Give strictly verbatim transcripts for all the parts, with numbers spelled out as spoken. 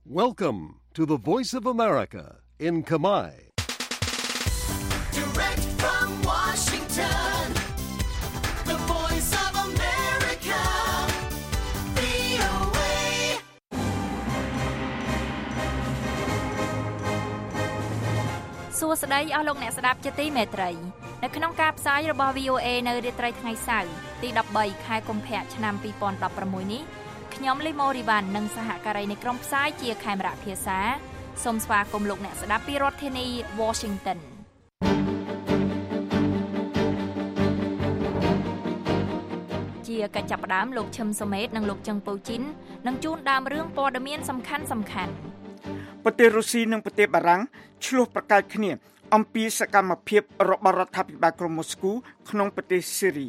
Welcome to the Voice of America in Khmer. Direct from Washington, the Voice of America, វី អូ เอ សួស្តីអស់លោកអ្នកស្ដាប់ជាទីមេត្រីនៅក្នុងការផ្សាយរបស់ វី អូ เอ នៅរាត្រីថ្ងៃសៅរ៍ទីដប់បីខែកុម្ភៈឆ្នាំពីរពាន់ដប់ប្រាំមួយនេះខ្ញុំលីម៉ូរីវ៉ាន់និងសហការីនៃក្រុមផ្សាយជាខេមរៈភាសាសូមស្វាគមន៍លោកអ្នកស្ដាប់ពីរដ្ឋធានី Washington ជាកិច្ចចាប់ផ្ដើមលោកឈឹមសុមេតនិងលោកចឹងពូជីននឹងជួនដើមរឿងព័ត៌មានសំខាន់សំខាន់ប្រទេសរុស្ស៊ីនិងប្រទេសបារាំងឆ្លោះប្រកែកគ្នាអំពីសកម្មភាពរបស់រដ្ឋាភិបាលក្រុងម៉ូស្គូក្នុងប្រទេសស៊ីរី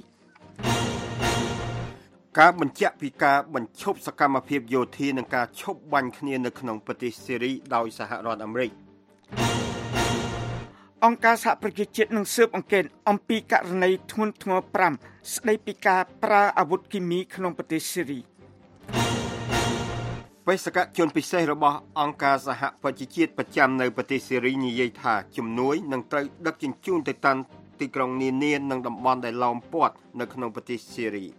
ការបញ្ជាក់ពីការបញ្ឈប់សកម្មភាពយោធានិងការឈប់បាញ់គ្នានៅក្នុងប្រទេសស៊ីរីដោយសហរដ្ឋអាមេរិកអង្គការសហប្រជាជាតិនឹងស៊ើបអង្កេតអំពីករណីធ្ងន់ធ្ងរប្រាំស្ដីពីការប្រើអាវុធគីមីក្នុងប្រទេសស៊ីរីបេសកជនពិសេសរបស់អង្គការសហប្រជាជាតិប្រចាំនៅប្រទេសស៊ីរីនិយាយថាជំនួយនឹងត្រូវដឹកជញ្ជូនទៅកាន់ទីក្រុងនានានិងតំបន់ដែលឡោមព័ទ្ធនៅក្នុងប្រទេសស៊ីរី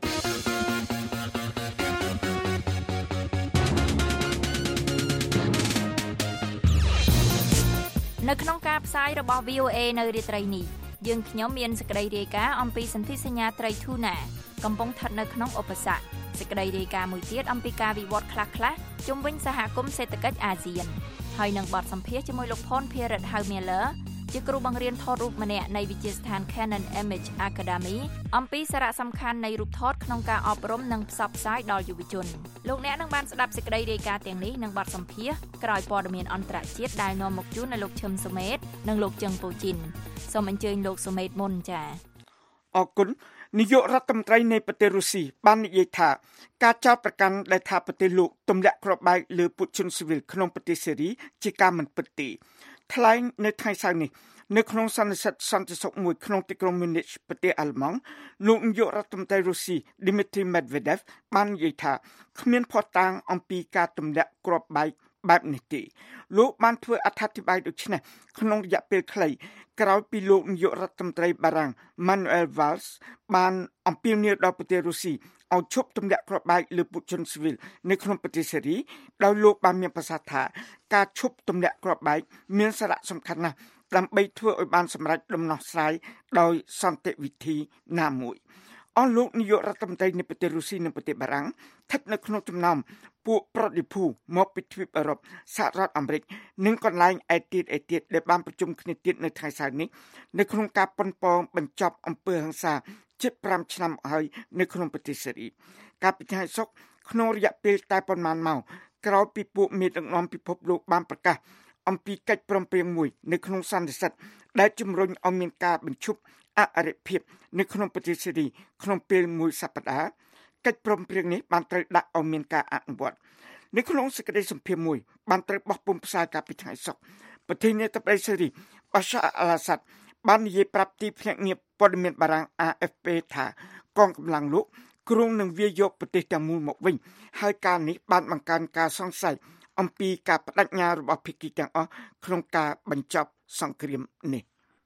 នៅក្នុងការផ្សាយរបស់ វី អូ เอ នៅរាត្រីនេះយើងខ្ញុំមានសេចក្តីរាយការណ៍អំពីសន្ធិសញ្ញាត្រីធូណាកំពុងស្ថិតនៅក្នុងឧបសគ្គសេចក្តីរាយការណ៍មួយទៀតអំពីការវិវត្តខ្លះៗជុំវិញសហគមន៍សេដ្ឋកិច្ចអាស៊ានហើយនឹងបទសម្ភាសន៍ជាមួយលោកផុនភារិត Hau Miller ជាគ្រូបង្រៀនថតរូបម្នាក់នៃវិទ្យាស្ថាន Canon Image Academy អំពីសារៈសំខាន់នៃរូបថតក្នុងការអប់រំនិងផ្សព្វផ្សាយដល់យុវជនលោកអ្នកនឹងបានស្ដាប់សេចក្តីរាយការណ៍ទាំងនេះនិងបទសម្ភាសន៍ក្រោយព័ត៌មានអន្តរជាតិដែលនាំមកជូននៅលោកឈឹមសុមេតនិងលោកជឹងពូជីនសូមអញ្ជើញលោកសុមេតមុនចា៎អរគុណនាយករដ្ឋមន្ត្រីនៃប្រទេសរុស្ស៊ីបាននិយាយថាការចោទប្រកាន់ដែលថាប្រទេសលោកទម្លាក់គ្រាប់បែកលើពលជនស៊ីវិលក្នុងប្រទេសសេរីជាការមិនពិតទេថ្លែងនៅថ្ងៃសៅរ៍នេះនៅក្នុងសន្និសីទសន្តិសុខមួយក្នុងទីក្រុង Munich ប្រទេសអាល្លឺម៉ង់លោកនាយករដ្ឋមន្ត្រីរុស្ស៊ី Dmitry Medvedev បាននិយាយថាគ្មានភស្តុតាងអំពីការទម្លាក់គ្រាប់បែកបែបនេះទេលោកបានធ្វើអត្ថាធិប្បាយដូចនេះក្នុងរយៈពេលខ្លីក្រោយពីលោកនាយករដ្ឋមន្ត្រីបារាំង Manuel Valls បានអំពាវនាវដល់ប្រទេសរុស្ស៊ីឲ្យឈប់ទម្លាក់គ្រាប់បែកលើពលជនស៊ីវិលនៅក្នុងប្រទេសសេរីដោយលោកបានមានប្រសាសន៍ថាការឈប់ទម្លាក់គ្រាប់បែកមានសារៈសំខាន់ណាស់ដើម្បីធ្វើឲ្យបានសម្រេចដំណោះស្រាយដោយសន្តិវិធីណាមួយអស់លោកនាយករដ្ឋមន្ត្រីនៃប្រទេសរុស្ស៊ីនិងប្រទេសបារាំងស្ថិតនៅក្នុងចំណោមពួកប្រតិភូមកពីទ្វីបអឺរ៉ុបសហរដ្ឋអាមេរិកនិងកន្លែងឯទៀតឯទៀតដែលបានប្រជុំគ្នាទៀតនៅថ្ងៃសៅរ៍នេះនៅក្នុងការប៉ុនប៉ងបញ្ចប់អំពើហិង្សាជិតប្រាំឆ្នាំហើយនៅក្នុងប្រទេសសេរីការពិចារណាសុខក្នុងរយៈពេលតែប៉ុន្មានម៉ោងក្រោយពីពួកមេដឹកនាំពិភពលោកបានប្រកាសអំពីកិច្ចព្រមព្រៀងមួយនៅក្នុងសន្និសីទដែលជំរុញឲ្យមានការបញ្ឈប់អរិភាពនៅក្នុងប្រទេសសេរីក្នុងពេលមួយសប្តាហ៍កិច្ចព្រមព្រៀងនេះបានត្រូវដាក់ឲ្យមានការអនុវត្តនៅក្នុងសេចក្តីសម្ភាសន៍មួយបានត្រូវបោះពុម្ពផ្សាយកាលពីថ្ងៃសុក្រប្រធានាធិបតីសេរី Bashar al-Assad បាននិយាយប្រាប់ទីភ្នាក់ងារព័ត៌មានបារាំង អា អេហ្វ ពី ថាកងកម្លាំងលោកគ្រងនឹងវាយយកប្រទេសទាំងមូលមកវិញហើយការនេះបានបង្កើនការសង្ស័យអំពីការបដិញ្ញារបស់ភាគីទាំងអស់ក្នុងការបញ្ចប់សង្គ្រាមនេះ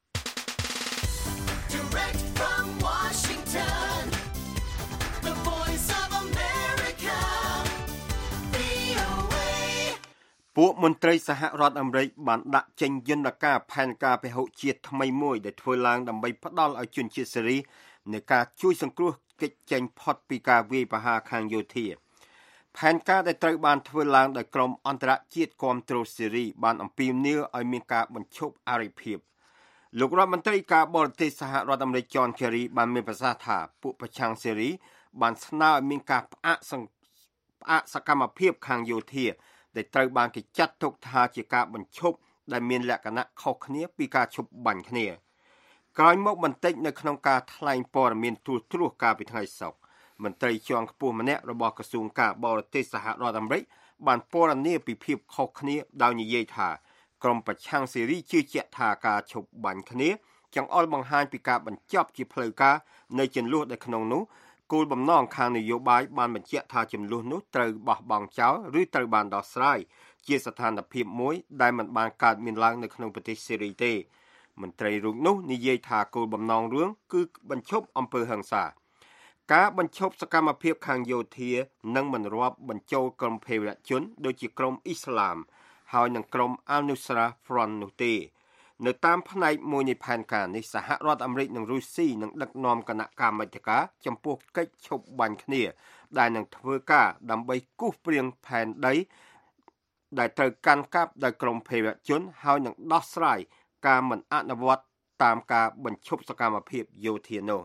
Direct from Washington, the Voice of America, វី អូ เอពួកមន្ត្រីសហរដ្ឋអាមេរិកបានដាក់ចេញយន្តការផែនការពហុជាតិថ្មីមួយដែលធ្វើឡើងដើម្បីផ្ដល់ឲ្យជនជាតិសេរីនៃការជួយសង្គ្រោះគេចចេញផុតពីការវាយប្រហារខាងយោធាផែនការដែលត្រូវបានធ្វើឡើងដោយក្រុមអន្តរជាតិគាំទ្រសេរីបានអំពាវនាវឲ្យមានការបញ្ឈប់អរិភាពលោករដ្ឋមន្ត្រីការបរទេសសហរដ្ឋអាមេរិក John Kerry បានមានប្រសាសន៍ថាពួកប្រឆាំងសេរីបានស្នើឲ្យមានការផ្អាកផ្អាកសកម្មភាពខាងយោធាដែលត្រូវបានគេចាត់ទុកថាជាការបញ្ឈប់ដែលមានលក្ខណៈខុសគ្នាពីការឈប់បាញ់គ្នាក្រោយមកបន្តិចនៅក្នុងការថ្លែងព័ត៌មានទូទ្រោះកាលពីថ្ងៃសុក្រមន្ត្រីជាន់ខ្ពស់ម្នាក់របស់ក្រសួងការបរទេសសហរដ្ឋអាមេរិកបានពណ៌នាពីភាពខុសគ្នាដោយនិយាយថាក្រុមប្រឆាំងសេរីជឿជាក់ថាការឈប់បាញ់គ្នាចង្អុលបង្ហាញពីការបញ្ចប់ជាផ្លូវការនៃជម្លោះដែលក្នុងនោះគោលបំណងខាងនយោបាយបានបញ្ជាក់ថាចំនួននោះត្រូវបោះបង់ចោលឬត្រូវបានដោះស្រាយជាស្ថានភាពមួយដែលមិនបានកើតមានឡើងនៅក្នុងប្រទេសសេរីទេមន្ត្រីរូបនោះនិយាយថាគោលបំណងរឿងគឺបញ្ឈប់អំពើហិង្សាការបញ្ឈប់សកម្មភាពខាងយោធានិងមិនរាប់បញ្ចូលក្រុមភេរវជនដូចជាក្រុមអ៊ីស្លាមហើយនិងក្រុម Al-Nusra Front នោះទេនៅតាមផ្នែកមួយនៃផែនការនេះសហរដ្ឋអាមេរិកនិងរុស្ស៊ីនឹងដឹកនាំគណៈកម្មាធិការចំពោះកិច្ចឈប់បាញ់គ្នាដែលនឹងធ្វើការដើម្បីគូសព្រៀងផែនដីដែលត្រូវកាន់កាប់ដោយក្រុមភេរវជនហើយនឹងដោះស្រាយការមិនអនុវត្តតាមការបញ្ឈប់សកម្មភាពយោធានោះ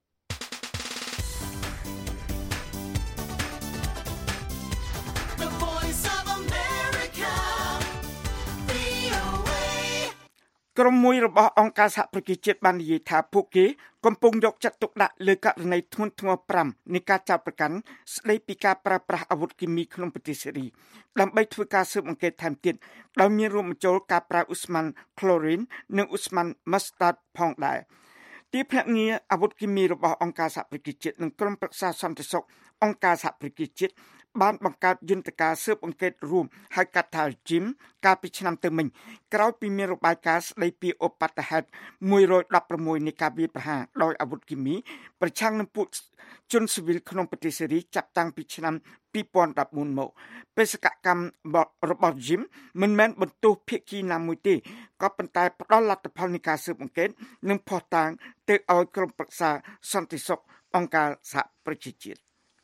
ក្រុមមួយរបស់អង្គការសហប្រជាជាតិបាននិយាយថាពួកគេកំពុងយកចិត្តទុកដាក់លើករណីធ្ងន់ធ្ងរប្រាំនៃការចាប់ប្រកាន់ស្ដីពីការប្រើប្រាស់អាវុធគីមីក្នុងប្រទេសសេរីដើម្បីធ្វើការស៊ើបអង្កេតថែមទៀតដោយមានរួមបញ្ចូលការប្រើឧស្ម័នក្លូរីននិងឧស្ម័នម៉ាស្តាតផងដែរទីភ្នាក់ងារអាវុធគីមីរបស់អង្គការសហប្រជាជាតិនិងក្រុមប្រឹក្សាសន្តិសុខអង្គការសហប្រជាជាតិបានបង្កើតយន្តការស៊ើបអង្កេតរួមហៅកាត់ថា Jim កាលពីឆ្នាំទៅមិញក្រោយពីមានរបាយការណ៍ស្ដីពីឧបាតុហេតុមួយរយដប់ប្រាំមួយនៃការវាយប្រហារដោយអាវុធគីមីប្រឆាំងនឹងពួកជនស៊ីវិលក្នុងប្រទេសសេរីចាប់តាំងពីឆ្នាំពីរពាន់ដប់បួនមកបេសកកម្មរបស់ Jim មិនមែនបន្ទោសភាគីណាមួយទេក៏ប៉ុន្តែផ្ដល់លទ្ធផលនៃការស៊ើបអង្កេតនិងភស្តុតាងទៅឲ្យក្រុមប្រឹក្សាសន្តិសុខអង្គការសហប្រជាជាតិ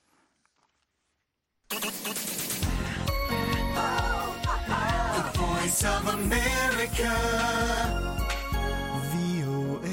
of America វី អូ เอ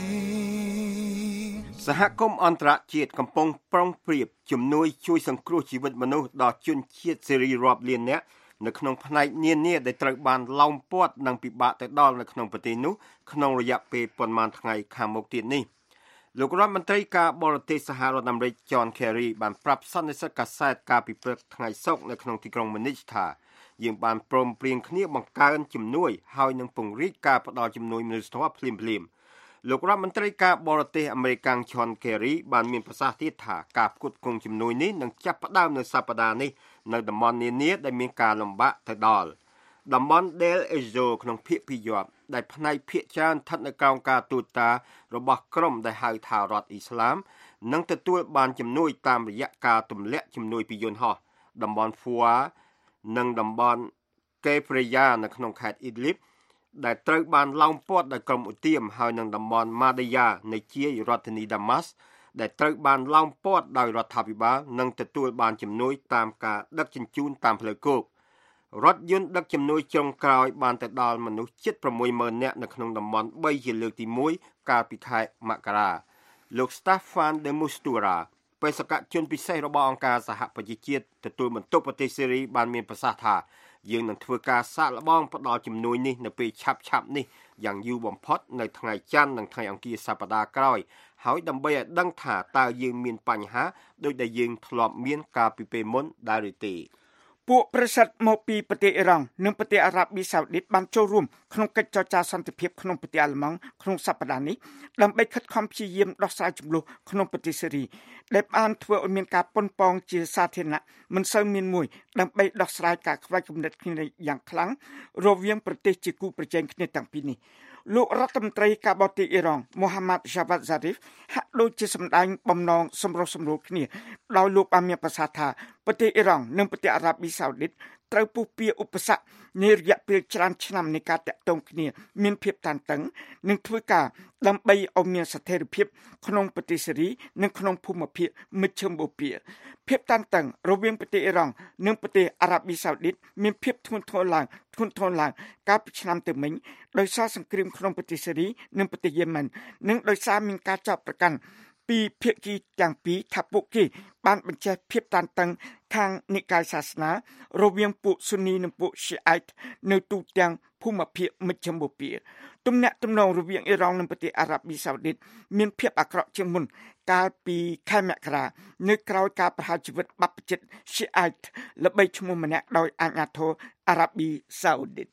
សហគមន៍អន្តរជាតិកំពុងប្រុងប្រៀបជំនួយជួយសង្គ្រោះជីវិតមនុស្សដល់ជនជាតិសេរីរាប់លាននាក់នៅក្នុងផ្នែកនានាដែលត្រូវបានឡោមព័ទ្ធនិងពិបាកទៅដល់នៅក្នុងប្រទេសនោះក្នុងរយៈពេលប៉ុន្មានថ្ងៃខាងមុខទៀតនេះលោករដ្ឋមន្ត្រីការបរទេសសហរដ្ឋអាមេរិក John Kerry បានប្រាប់សន្និសីទកាសែតកាលពីព្រឹកថ្ងៃសុក្រនៅក្នុងទីក្រុង Munich ថាយើងបានព្រមព្រៀងគ្នាបង្កើនជំនួយហើយនឹងពង្រីកការផ្តល់ជំនួយមនុស្សធម៌ភ្លាមៗលោករដ្ឋមន្ត្រីការបរទេសអាមេរិក John Kerry បានមានប្រសាសន៍ទៀតថាការផ្គត់ផ្គង់ជំនួយនេះនឹងចាប់ផ្ដើមនៅសប្តាហ៍នេះនៅតំបន់នានាដែលមានការលំបាកទៅដល់តំបន់ Del Ezo ក្នុងភាគពីរយប់ដែលផ្នែកភាគច្រើនស្ថិតនៅក្រោមការទូតារបស់ក្រុមដែលហៅថារដ្ឋអ៊ីស្លាមនឹងទទួលបានជំនួយតាមរយៈការទម្លាក់ជំនួយពីយន្តហោះតំបន់ Fua និងតំបន់កេព្រេយ៉ានៅក្នុងខេត្តអ៊ីដលីបដែលត្រូវបានឡោមព័ទ្ធដោយក្រុមឧទាមហើយនឹងតំបន់ម៉ាឌីយ៉ានៃជាយរដ្ឋធានីដាម៉ាស់ដែលត្រូវបានឡោមព័ទ្ធដោយរដ្ឋាភិបាលនិងទទួលបានជំនួយតាមការដឹកជញ្ជូនតាមផ្លូវគោករថយន្តដឹកជំនួយចុងក្រោយបានទៅដល់មនុស្សជិត ប្រាំមួយម៉ឺន នាក់នៅក្នុងតំបន់បីជាលើកទីមួយកាលពីខែមករាលោក Staffan de Mistura បេសកជនពិសេសរបស់អង្គការសហប្រជាជាតិទទួលបន្ទុកប្រទេសសេរីបានមានប្រសាសន៍ថាយើងនឹងធ្វើការសាកល្បងផ្តល់ជំនួយនេះនៅពេលឆាប់ៗនេះយ៉ាងយូរបំផុតនៅថ្ងៃច័ន្ទនិងថ្ងៃអង្គារសប្តាហ៍ក្រោយហើយដើម្បីឲ្យដឹងថាតើយើងមានបញ្ហាដូចដែលយើងធ្លាប់មានកាលពីពេលមុនដែរឬទេពួកប្រសិទ្ធមកពីប្រទេសអ៊ីរ៉ង់និងប្រទេសអារ៉ាប៊ីសាអូឌីតបានចូលរួមក្នុងកិច្ចចរចាសន្តិភាពក្នុងប្រទេសអាល្លឺម៉ង់ក្នុងសប្តាហ៍នេះដើម្បីខិតខំព្យាយាមដោះស្រាយជម្លោះក្នុងប្រទេសសេរីដែលបានធ្វើឲ្យមានការប៉ុនប៉ងជាសាធារណៈមិនសូវមានមួយដើម្បីដោះស្រាយការខ្វែងគំនិតគ្នាយ៉ាងខ្លាំងរវាងប្រទេសជាគូប្រជែងគ្នាទាំងពីរនេះលោករដ្ឋមន្ត្រីការបរទេសអ៊ីរ៉ង់មូហាម៉ាត់ Javad Zarif ហាក់ដូចជាសម្ដែងបំណងសម្រុះសម្រួលគ្នាដោយលោកបានមានប្រសាសន៍ថាប្រទេសអ៊ីរ៉ង់និងប្រទេសអារ៉ាប៊ីសាអូឌីតត្រូវពុះពៀឧបសគ្គនៃរយៈពេលច្រើនឆ្នាំនៃការតាក់ទងគ្នាមានភាពតានតឹងនិងធ្វើការដើម្បីឲ្យមានស្ថិរភាពក្នុងប្រទេសសេរីនិងក្នុងភូមិភាគមជ្ឈមបូព៌ាភាពតានតឹងរវាងប្រទេសអ៊ីរ៉ង់និងប្រទេសអារ៉ាប៊ីសាអូឌីតមានភាពធ្ងន់ធ្ងរឡើងធ្ងន់ធ្ងរឡើងកាលពីឆ្នាំទៅមិញដោយសារសង្គ្រាមក្នុងប្រទេសសេរីនិងប្រទេសយេម៉ែននិងដោយសារមានការចោទប្រកាន់ពីភាគីទាំងពីរថាពួកគេបានបញ្ចេះភាពតានតឹងខាងនិកាយសាសនារវាងពួកស៊ូនីនិងពួកស៊ីអាតនៅទូទាំងភូមិភាគមជ្ឈមបូព៌ាទំនាក់ទំនងរវាងអ៊ីរ៉ង់និងប្រទេសអារ៉ាប៊ីសាអូឌីតមានភាពអាក្រក់ជាងមុនកាលពីខែមករានៅក្រោយការប្រហារជីវិតបព្វជិតស៊ីអាតល្បីឈ្មោះម្នាក់ដោយអាជ្ញាធរអារ៉ាប៊ីសាអូឌីត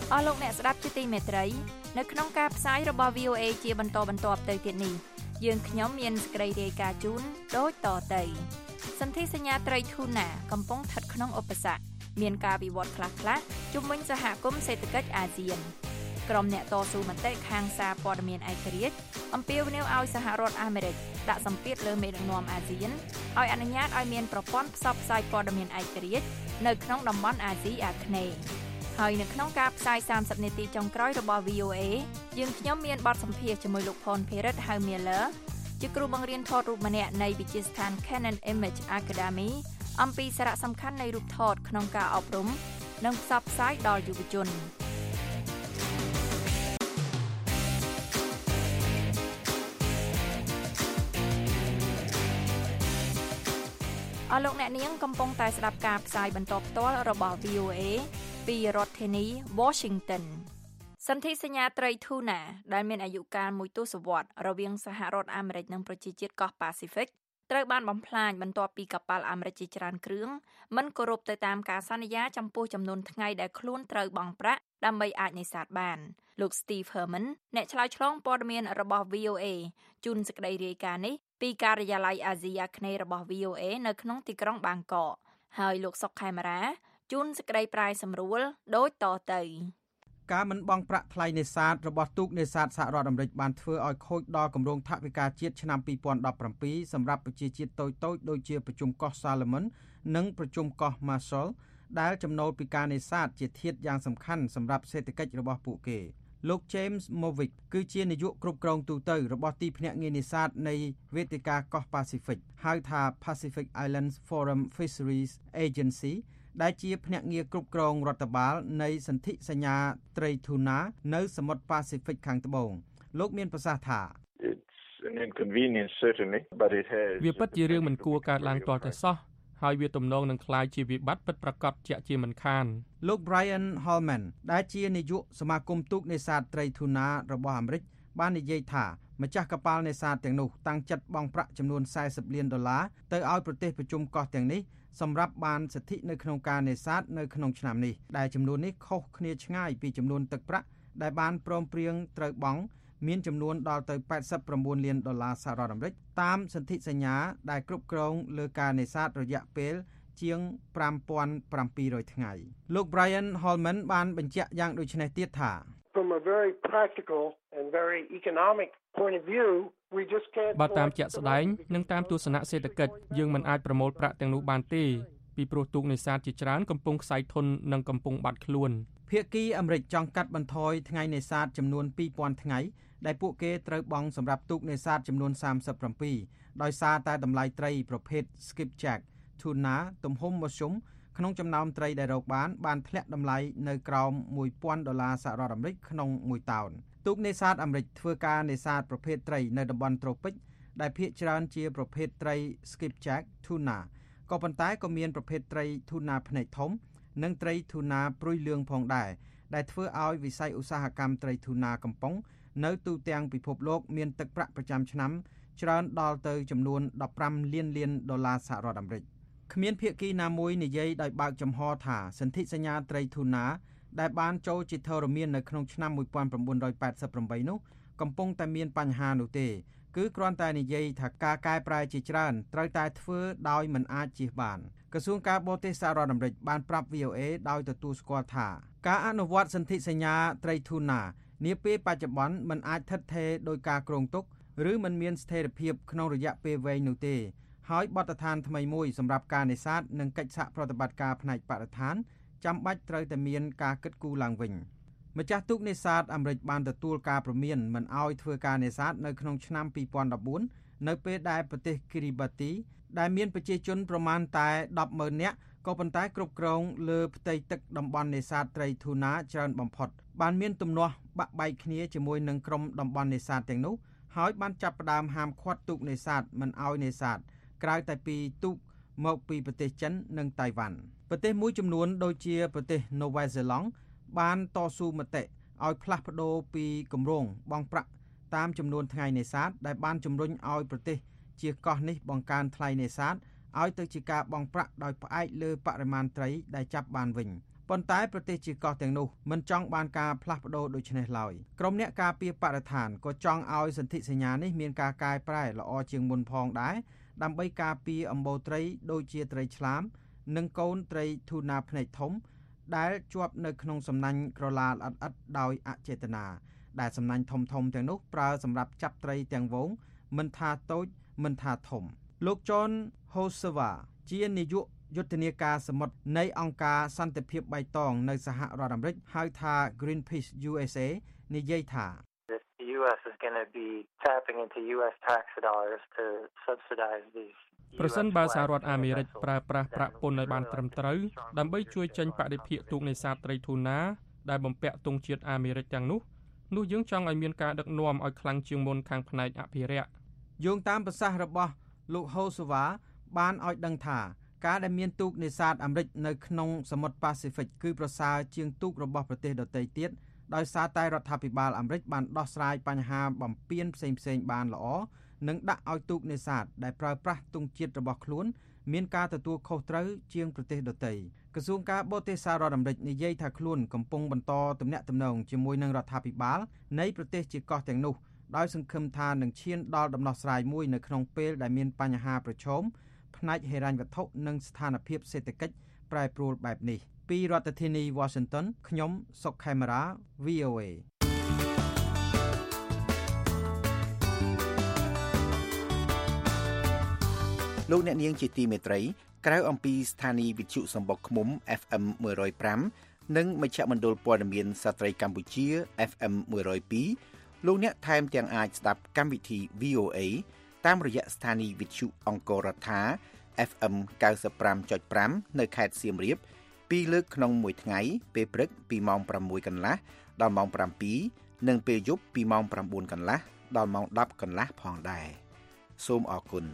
អស់លោកអ្នកស្ដាប់ជាទីមេត្រីនៅក្នុងការផ្សាយរបស់ វី អូ เอ ជាបន្តបន្ទាប់ទៅទៀតនេះយើងខ្ញុំមានសេចក្តីរាយការណ៍ជូនដូចតទៅសន្ធិសញ្ញាត្រីធូណាកំពុងស្ថិតក្នុងឧបសគ្គមានការវិវត្តខ្លះៗជុំវិញសហគមន៍សេដ្ឋកិច្ចអាស៊ានក្រុមអ្នកតស៊ូមតិខាងសារព័ត៌មានឯករាជ្យអំពាវនាវឲ្យសហរដ្ឋអាមេរិកដាក់សម្ពាធលើមេដឹកនាំអាស៊ានឲ្យអនុញ្ញាតឲ្យមានប្រព័ន្ធផ្សព្វផ្សាយព័ត៌មានឯករាជ្យនៅក្នុងតំបន់អាស៊ីអាគ្នេយ៍ហើយនៅក្នុងការផ្សាយសាមសិបនាទីចុងក្រោយរបស់ វី អូ เอ យើងខ្ញុំមានបទសម្ភាសន៍ជាមួយលោកផនភេរិតហៅ Miller ជាគ្រូបង្រៀនថតរូបម្នាក់នៃវិទ្យាស្ថាន Canon Image Academy អំពីសារៈសំខាន់នៃរូបថតក្នុងការអប់រំនិងផ្សព្វផ្សាយដល់យុវជនអស់លោកអ្នកនាងកំពុងតែស្ដាប់ការផ្សាយបន្តផ្ទាល់របស់ វី អូ เอ ពីរដ្ឋធានី Washington សន្ធិសញ្ញាត្រីធូណាដែលមានអាយុកាលមួយទសវត្សរ៍រវាងសហរដ្ឋអាមេរិកនិងប្រជាជាតិកោះប៉ាស៊ីហ្វិកត្រូវបានបំផ្លាញបន្ទាប់ពីកប៉ាល់អាមេរិកជាច្រើនគ្រឿងមិនគោរពទៅតាមការសន្យាចំពោះចំនួនថ្ងៃដែលខ្លួនត្រូវបង់ប្រាក់ដើម្បីអាចនេសាទបានលោក Steve Herman អ្នកឆ្លើយឆ្លងព័ត៌មានរបស់ វី អូ เอ ជូនសេចក្តីរាយការណ៍នេះពីការិយាល័យអាស៊ីអាគ្នេយ៍របស់ វី អូ เอ នៅក្នុងទីក្រុងបាងកកហើយលោកសុកខេមរាជូនសេចក្តីប្រាយសម្រួលដូចតទៅការមិនបង់ប្រាក់ថ្លៃនេសាទរបស់ទូកនេសាទសហរដ្ឋអាមេរិកបានធ្វើឲ្យខូចដល់គម្រោងថវិកាជាតិឆ្នាំពីរពាន់ដប់ប្រាំពីរសម្រាប់ប្រជាជាតិតូចៗដូចជាប្រជុំកោះ Solomon និងប្រជុំកោះ Marshall ដែលចំណូលពីការនេសាទជាធាតុយ៉ាងសំខាន់សម្រាប់សេដ្ឋកិច្ចរបស់ពួកគេលោក James Movick គឺជានាយកគ្រប់គ្រងទូតរបស់ទីភ្នាក់ងារនេសាទនៃវេទិកាកោះ Pacific ហៅថា Pacific Islands Forum Fisheries Agency ដែលជាភ្នាក់ងារគ្រប់គ្រងរដ្ឋបាលនៃសន្ធិសញ្ញាត្រីធូណានៅសមុទ្រ Pacific ខាងត្បូងលោកមានប្រសាសន៍ថាវាពិតជារឿងមិនគួរកើតឡើងទាល់តែសោះហើយវាទំនងនឹងក្លាយជាវិបត្តិពិតប្រាកដជាក់ជាមិនខានលោក Brian Holman ដែលជានាយកសមាគមទូកនេសាទត្រីធូណារបស់អាមេរិកបាននិយាយថាម្ចាស់កប៉ាល់នេសាទទាំងនោះតាំងចិត្តបង់ប្រាក់ចំនួនสี่สิบលានដុល្លារទៅឲ្យប្រទេសប្រជុំកោះទាំងនេះសម្រាប់បានសិទ្ធិនៅក្នុងការនេសាទនៅក្នុងឆ្នាំនេះដែលចំនួននេះខុសគ្នាឆ្ងាយពីចំនួនទឹកប្រាក់ដែលបានព្រមព្រៀងត្រូវបង់មានចំនួនដល់ទៅแปดสิบเก้าលានដុល្លារសហរដ្ឋអាមេរិកតាមសន្ធិសញ្ញាដែលគ្រប់គ្រងលើការនេសាទរយៈពេលជាងfive thousand seven hundredថ្ងៃលោក Brian Holman បានបញ្ជាក់យ៉ាងដូចនេះទៀតថា From a very practical and very economic point of view we just can't បើតាមជាក់ស្ដែងនិងតាមទស្សនៈសេដ្ឋកិច្ចយើងមិនអាចប្រមូលប្រាក់ទាំងនោះបានទេពីព្រោះទូកនេសាទជាច្រើនកំពុងខ្សែធននិងកំពុងបាត់ខ្លួនភាគីអាមេរិកចង់កាត់បន្ថយថ្ងៃនេសាទចំនួនtwo thousandថ្ងៃដែលពួកគេត្រូវបង់សម្រាប់ទូកនេសាទចំនួនthirty-sevenដោយសារតែតម្លៃត្រីប្រភេទ skipjack tuna ទំហំមធ្យមក្នុងចំណោមត្រីដែលរកបានបានធ្លាក់តម្លៃនៅក្រោមone thousandដុល្លារសហរដ្ឋអាមេរិកក្នុងមួយតោនទូកនេសាទអាមេរិកធ្វើការនេសាទប្រភេទត្រីនៅតំបន់ត្រូពិចដែលភាគច្រើនជាប្រភេទត្រី skipjack tuna ក៏ប៉ុន្តែក៏មានប្រភេទត្រី tuna ភ្នែកធំនិងត្រី tuna ព្រុយលឿងផងដែរដែលធ្វើឲ្យវិស័យឧស្សាហកម្មត្រី tuna កំពុងនៅទូទាំងពិភពលោកមានទឹកប្រាក់ប្រចាំឆ្នាំច្រើនដល់ទៅចំនួនfifteenលានលានដុល្លារសហរដ្ឋអាមេរិកគ្មានភាគីណាមួយនិយាយដោយបើកចំហថាសន្ធិសញ្ញាត្រីធូណាដែលបានចូលជាធរមាននៅក្នុងឆ្នាំnineteen eighty-eightនោះកំពុងតែមានបញ្ហានោះទេគឺគ្រាន់តែនិយាយថាការកែប្រែជាច្រើនត្រូវតែធ្វើដោយមិនអាចជៀសបានក្រសួងការបរទេសសហរដ្ឋអាមេរិកបានប្រាប់ វី អូ เอ ដោយទទួលស្គាល់ថាការអនុវត្តសន្ធិសញ្ញាត្រីធូណានាពេលបច្ចុប្បន្នមិនអាចថិតថេរដោយការគ្រោងទុកឬមិនមានស្ថិរភាពក្នុងរយៈពេលវែងនោះទេហើយបទដ្ឋានថ្មីមួយសម្រាប់ការនេសាទនិងកិច្ចសហប្រតិបត្តិការផ្នែកបរិស្ថានចាំបាច់ត្រូវតែមានការគិតគូរឡើងវិញម្ចាស់ទូកនេសាទអាមេរិកបានទទួលការព្រមានមិនឲ្យធ្វើការនេសាទនៅក្នុងឆ្នាំtwo thousand fourteenនៅពេលដែលប្រទេសគីរីបាទីដែលមានប្រជាជនប្រមាណតែten thousandនាក់ក៏ប៉ុន្តែគ្រប់គ្រងលើផ្ទៃទឹកតំបន់នេសាទត្រីធូណាច្រើនបំផុតបានមានទំនាស់បាក់បែកគ្នាជាមួយនឹងក្រុមតំបន់នេសាទទាំងនោះហើយបានចាប់ផ្ដើមហាមឃាត់ទូកនេសាទមិនឲ្យនេសាទក្រៅតែពីទូកមកពីប្រទេសចិននិងតៃវ៉ាន់ប្រទេសមួយចំនួនដូចជាប្រទេសនូវែលសេឡង់បានតស៊ូមតិឲ្យផ្លាស់ប្ដូរពីគម្រោងបង់ប្រាក់តាមចំនួនថ្ងៃនេសាទដែលបានជំរុញឲ្យប្រទេសជាកោះនេះបង្កើនថ្លៃនេសាទឲ្យទៅជាការបង់ប្រាក់ដោយផ្អែកលើបរិមាណត្រីដែលចាប់បានវិញប៉ុន្តែប្រទេសជាកោះទាំងនោះមិនចង់បានការផ្លាស់ប្ដូរដូចនេះឡើយក្រុមអ្នកការពារបរិស្ថានក៏ចង់ឲ្យសន្ធិសញ្ញានេះមានការកែប្រែល្អជាងមុនផងដែរដើម្បីការពារអំបូរត្រីដូចជាត្រីឆ្លាមនិងកូនត្រីធូណាភ្នែកធំដែលជាប់នៅក្នុងសំណាញ់ក្រឡាល្អិតៗដោយអចេតនាដែលសំណាញ់ធំធំទាំងនោះប្រើសម្រាប់ចាប់ត្រីទាំងវងមិនថាតូចមិនថាធំលោក John Hosewa ជានាយកយុទ្ធនាការសមុទ្រនៃអង្គការសន្តិភាពបៃតងនៅសហរដ្ឋអាមេរិកហៅថា Greenpeace យូ เอส เอ និយាយថា The U S is going to be tapping into U S tax dollars to subsidize these ប្រសិនបើសហរដ្ឋអាមេរិកប្រើប្រាស់ប្រាក់ពន្ធឲ្យបានត្រឹមត្រូវដើម្បីជួយចេញបរិភាគទូកនេសាទត្រីធូណាដែលបំពាក់ទង់ជាតិអាមេរិកទាំងនោះនោះយើងចង់ឲ្យមានការដឹកនាំឲ្យខ្លាំងជាងមុនខាងផ្នែកអភិរក្សយោងតាមប្រសាសន៍របស់លោក Hosewa បានឲ្យដឹងថាការដែលមានទូកនេសាទអាមេរិកនៅក្នុងសមុទ្រប៉ាស៊ីហ្វិកគឺប្រសើរជាងទូករបស់ប្រទេសដទៃទៀតដោយសារតែរដ្ឋាភិបាលអាមេរិកបានដោះស្រាយបញ្ហាបំពានផ្សេងៗបានល្អនិងដាក់ឲ្យទូកនេសាទដែលប្រើប្រាស់ទង់ជាតិរបស់ខ្លួនមានការទទួលខុសត្រូវជាងប្រទេសដទៃក្រសួងការបរទេសសហរដ្ឋអាមេរិកនិយាយថាខ្លួនកំពុងបន្តទំនាក់ទំនងជាមួយនឹងរដ្ឋាភិបាលនៃប្រទេសជាកោះទាំងនោះដោយសង្ឃឹមថានឹងឈានដល់ដំណោះស្រាយមួយនៅក្នុងពេលដែលមានបញ្ហាប្រឈមផ្នែកហិរញ្ញវត្ថុនិងស្ថានភាពសេដ្ឋកិច្ចប្រែប្រួលបែបនេះពីរដ្ឋធានី Washington ខ្ញុំសុកខេមរា វី អូ เอលោកអ្នកនាងជាទីមេត្រីក្រៅអំពីស្ថានីយ៍វិទ្យុសម្បុកឃ្មុំ เอฟ เอ็ม หนึ่งศูนย์ห้า និងមជ្ឈមណ្ឌលព័ត៌មានស្ត្រីកម្ពុជា เอฟ เอ็ม หนึ่งศูนย์สองលោកអ្នកថែមទាំងអាចស្ដាប់កម្មវិធី វី អូ เอ តាមរយៈស្ថានីយ៍វិទ្យុអង្គររដ្ឋា เอฟ เอ็ม เก้าสิบห้าจุดห้า នៅខេត្តសៀមរាបពីរលើកក្នុងមួយថ្ងៃពេលព្រឹកពីម៉ោងប្រាំមួយកន្លះដល់ម៉ោងប្រាំពីរនិងពេលយប់ពីម៉ោងប្រាំបួនកន្លះដល់ម៉ោងដប់កន្លះផងដែរសូមអរគុណ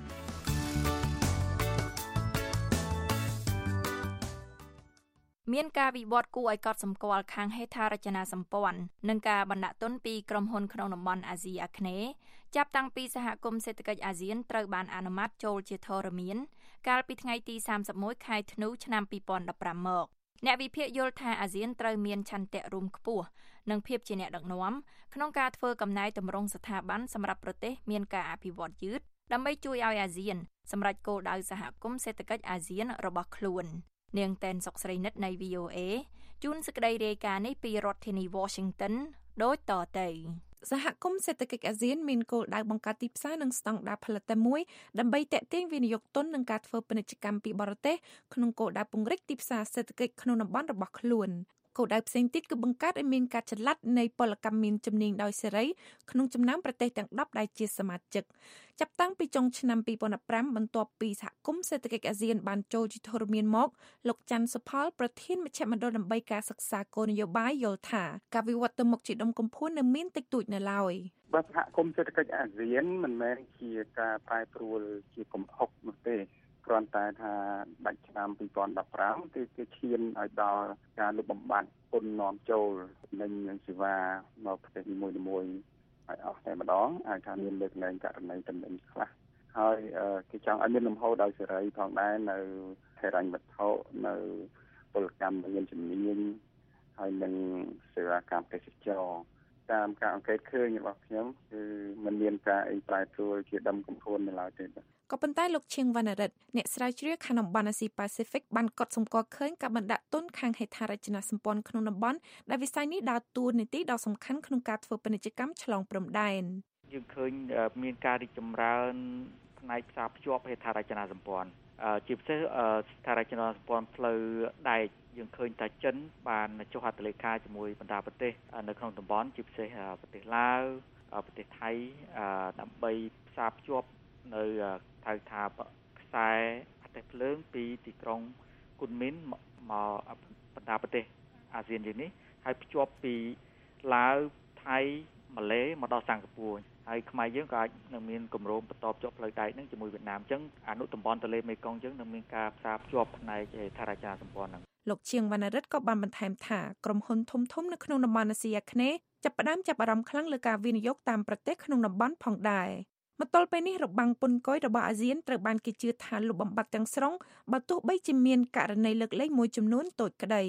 មានការវិវត្តគួរឲ្យកត់សម្គាល់ខាងហេដ្ឋារចនាសម្ព័ន្ធនិងការបណ្ដាក់ទុនពីក្រុមហ៊ុនក្នុងតំបន់អាស៊ីអាគ្នេយ៍ចាប់តាំងពីសហគមន៍សេដ្ឋកិច្ចអាស៊ានត្រូវបានអនុម័តចូលជាធរមានកាលពីថ្ងៃទីសាមសិបមួយខែធ្នូឆ្នាំពីរពាន់ដប់ប្រាំមកអ្នកវិភាគយល់ថាអាស៊ានត្រូវមានឆន្ទៈរួមខ្ពស់និងភាពជាអ្នកដឹកនាំក្នុងការធ្វើកំណែទម្រង់ស្ថាប័នសម្រាប់ប្រទេសមានការអភិវឌ្ឍយឺតដើម្បីជួយឲ្យអាស៊ានសម្រេចគោលដៅសហគមន៍សេដ្ឋកិច្ចអាស៊ានរបស់ខ្លួននាងតែនសុកស្រីនិតនៃ វី អូ เอ ជួនសេចក្តីរាយការណ៍នេះពីរដ្ឋធានី Washington ដូចតទៅសហគមន៍សេដ្ឋកិច្ចអាស៊ានមានគោលដៅបង្កើតទីផ្សារនិងស្តង់ដារផលិតតែមួយដើម្បីទាក់ទាញវិនិយោគទុននិងការធ្វើពាណិជ្ជកម្មពីបរទេសក្នុងគោលដៅពង្រីកទីផ្សារសេដ្ឋកិច្ចក្នុងតំបន់របស់ខ្លួនគោលដៅផ្សេងទៀតគឺបង្កើតឲ្យមានការចល័តនៃពលកម្មមានជំនាញដោយសេរីក្នុងចំណោមប្រទេសទាំងដប់ដែលជាសមាជិកចាប់តាំងពីចុងឆ្នាំពីរពាន់ដប់ប្រាំបន្ទាប់ពីសហគមន៍សេដ្ឋកិច្ចអាស៊ានបានចូលជាធរមានមកលោកច័ន្ទសុផលប្រធានមជ្ឈមណ្ឌលដើម្បីការសិក្សាគោលនយោបាយយល់ថាការវិវត្តទៅមុខជាដុំកំភួននៅមានតិចតួចនៅឡើយបើសហគមន៍សេដ្ឋកិច្ចអាស៊ានមិនមែនជាការប្រែប្រួលជាកំហុកនោះទេគ្រាន់តែថាដាច់ឆ្នាំពីរពាន់ដប់ប្រាំគឺគេឈានឲ្យដល់ការលុបបំបាត់ពន្ធនាំចូលនិងសេវាមកប្រទេសនីមួយៗឲ្យអស់តែម្ដងអាចថាមានលើកលែងករណីចំណេញខ្លះហើយគេចង់ឲ្យមានលំហូរដោយសេរីផងដែរនៅហិរញ្ញវត្ថុនៅពលកម្មមានជំនាញហើយនឹងសេវាកម្មទេសចរតាមការអង្កេតឃើញរបស់ខ្ញុំគឺมันមានការអីប្រែប្រួលជាដុំកំភួននៅឡើយទេក៏ប៉ុន្តែលោកឈៀងវណ្ណរិទ្ធអ្នកស្រាវជ្រាវខាងតំបន់អាស៊ីប៉ាស៊ីហ្វិកបានកត់សម្គាល់ឃើញការបណ្ដាក់ទុនខាងហេដ្ឋារចនាសម្ព័ន្ធក្នុងតំបន់ដែលវិស័យនេះដើរតួនាទីដ៏សំខាន់ក្នុងការធ្វើពាណិជ្ជកម្មឆ្លងព្រំដែនយើងឃើញមានការរីកចម្រើនផ្នែកផ្សារភ្ជាប់ហេដ្ឋារចនាសម្ព័ន្ធជាពិសេសហេដ្ឋារចនាសម្ព័ន្ធផ្លូវដែកយើងឃើញថាចិនបានចុះហត្ថលេខាជាមួយបណ្ដាប្រទេសនៅក្នុងតំបន់ជាពិសេសប្រទេសឡាវប្រទេសថៃដើម្បីផ្សារភ្ជាប់នៅហៅថាខ្សែអទេសភ្លើងពីទីក្រុងគុនមីនមកបណ្ដាប្រទេសអាស៊ានយើងនេះហើយភ្ជាប់ពីឡាវថៃម៉ាឡេមកដល់សិង្ហបុរីហើយខ្មែរយើងក៏អាចនឹងមានគម្រោងបន្តភ្ជាប់ផ្លូវដែកនឹងជាមួយវៀតណាមអញ្ចឹងអនុតំបន់ទន្លេមេគង្គអញ្ចឹងនឹងមានការផ្សារភ្ជាប់ផ្នែកហេដ្ឋារចនាសម្ព័ន្ធហ្នឹងលោកឈៀងវណ្ណរិទ្ធក៏បានបន្ថែមថាក្រុមហ៊ុនធំៗនៅក្នុងតំបន់អាស៊ីអាគ្នេយ៍ចាប់ផ្ដើមចាប់អារម្មណ៍ខ្លាំងលើការវិនិយោគតាមប្រទេសក្នុងតំបន់ផងដែរមកទល់ពេលនេះរបាំងពន្ធគយរបស់អាស៊ានត្រូវបានគេជឿថាលុបបំបាត់ទាំងស្រុងបើទោះបីជាមានករណីលើកលែងមួយចំនួនតូចក្តី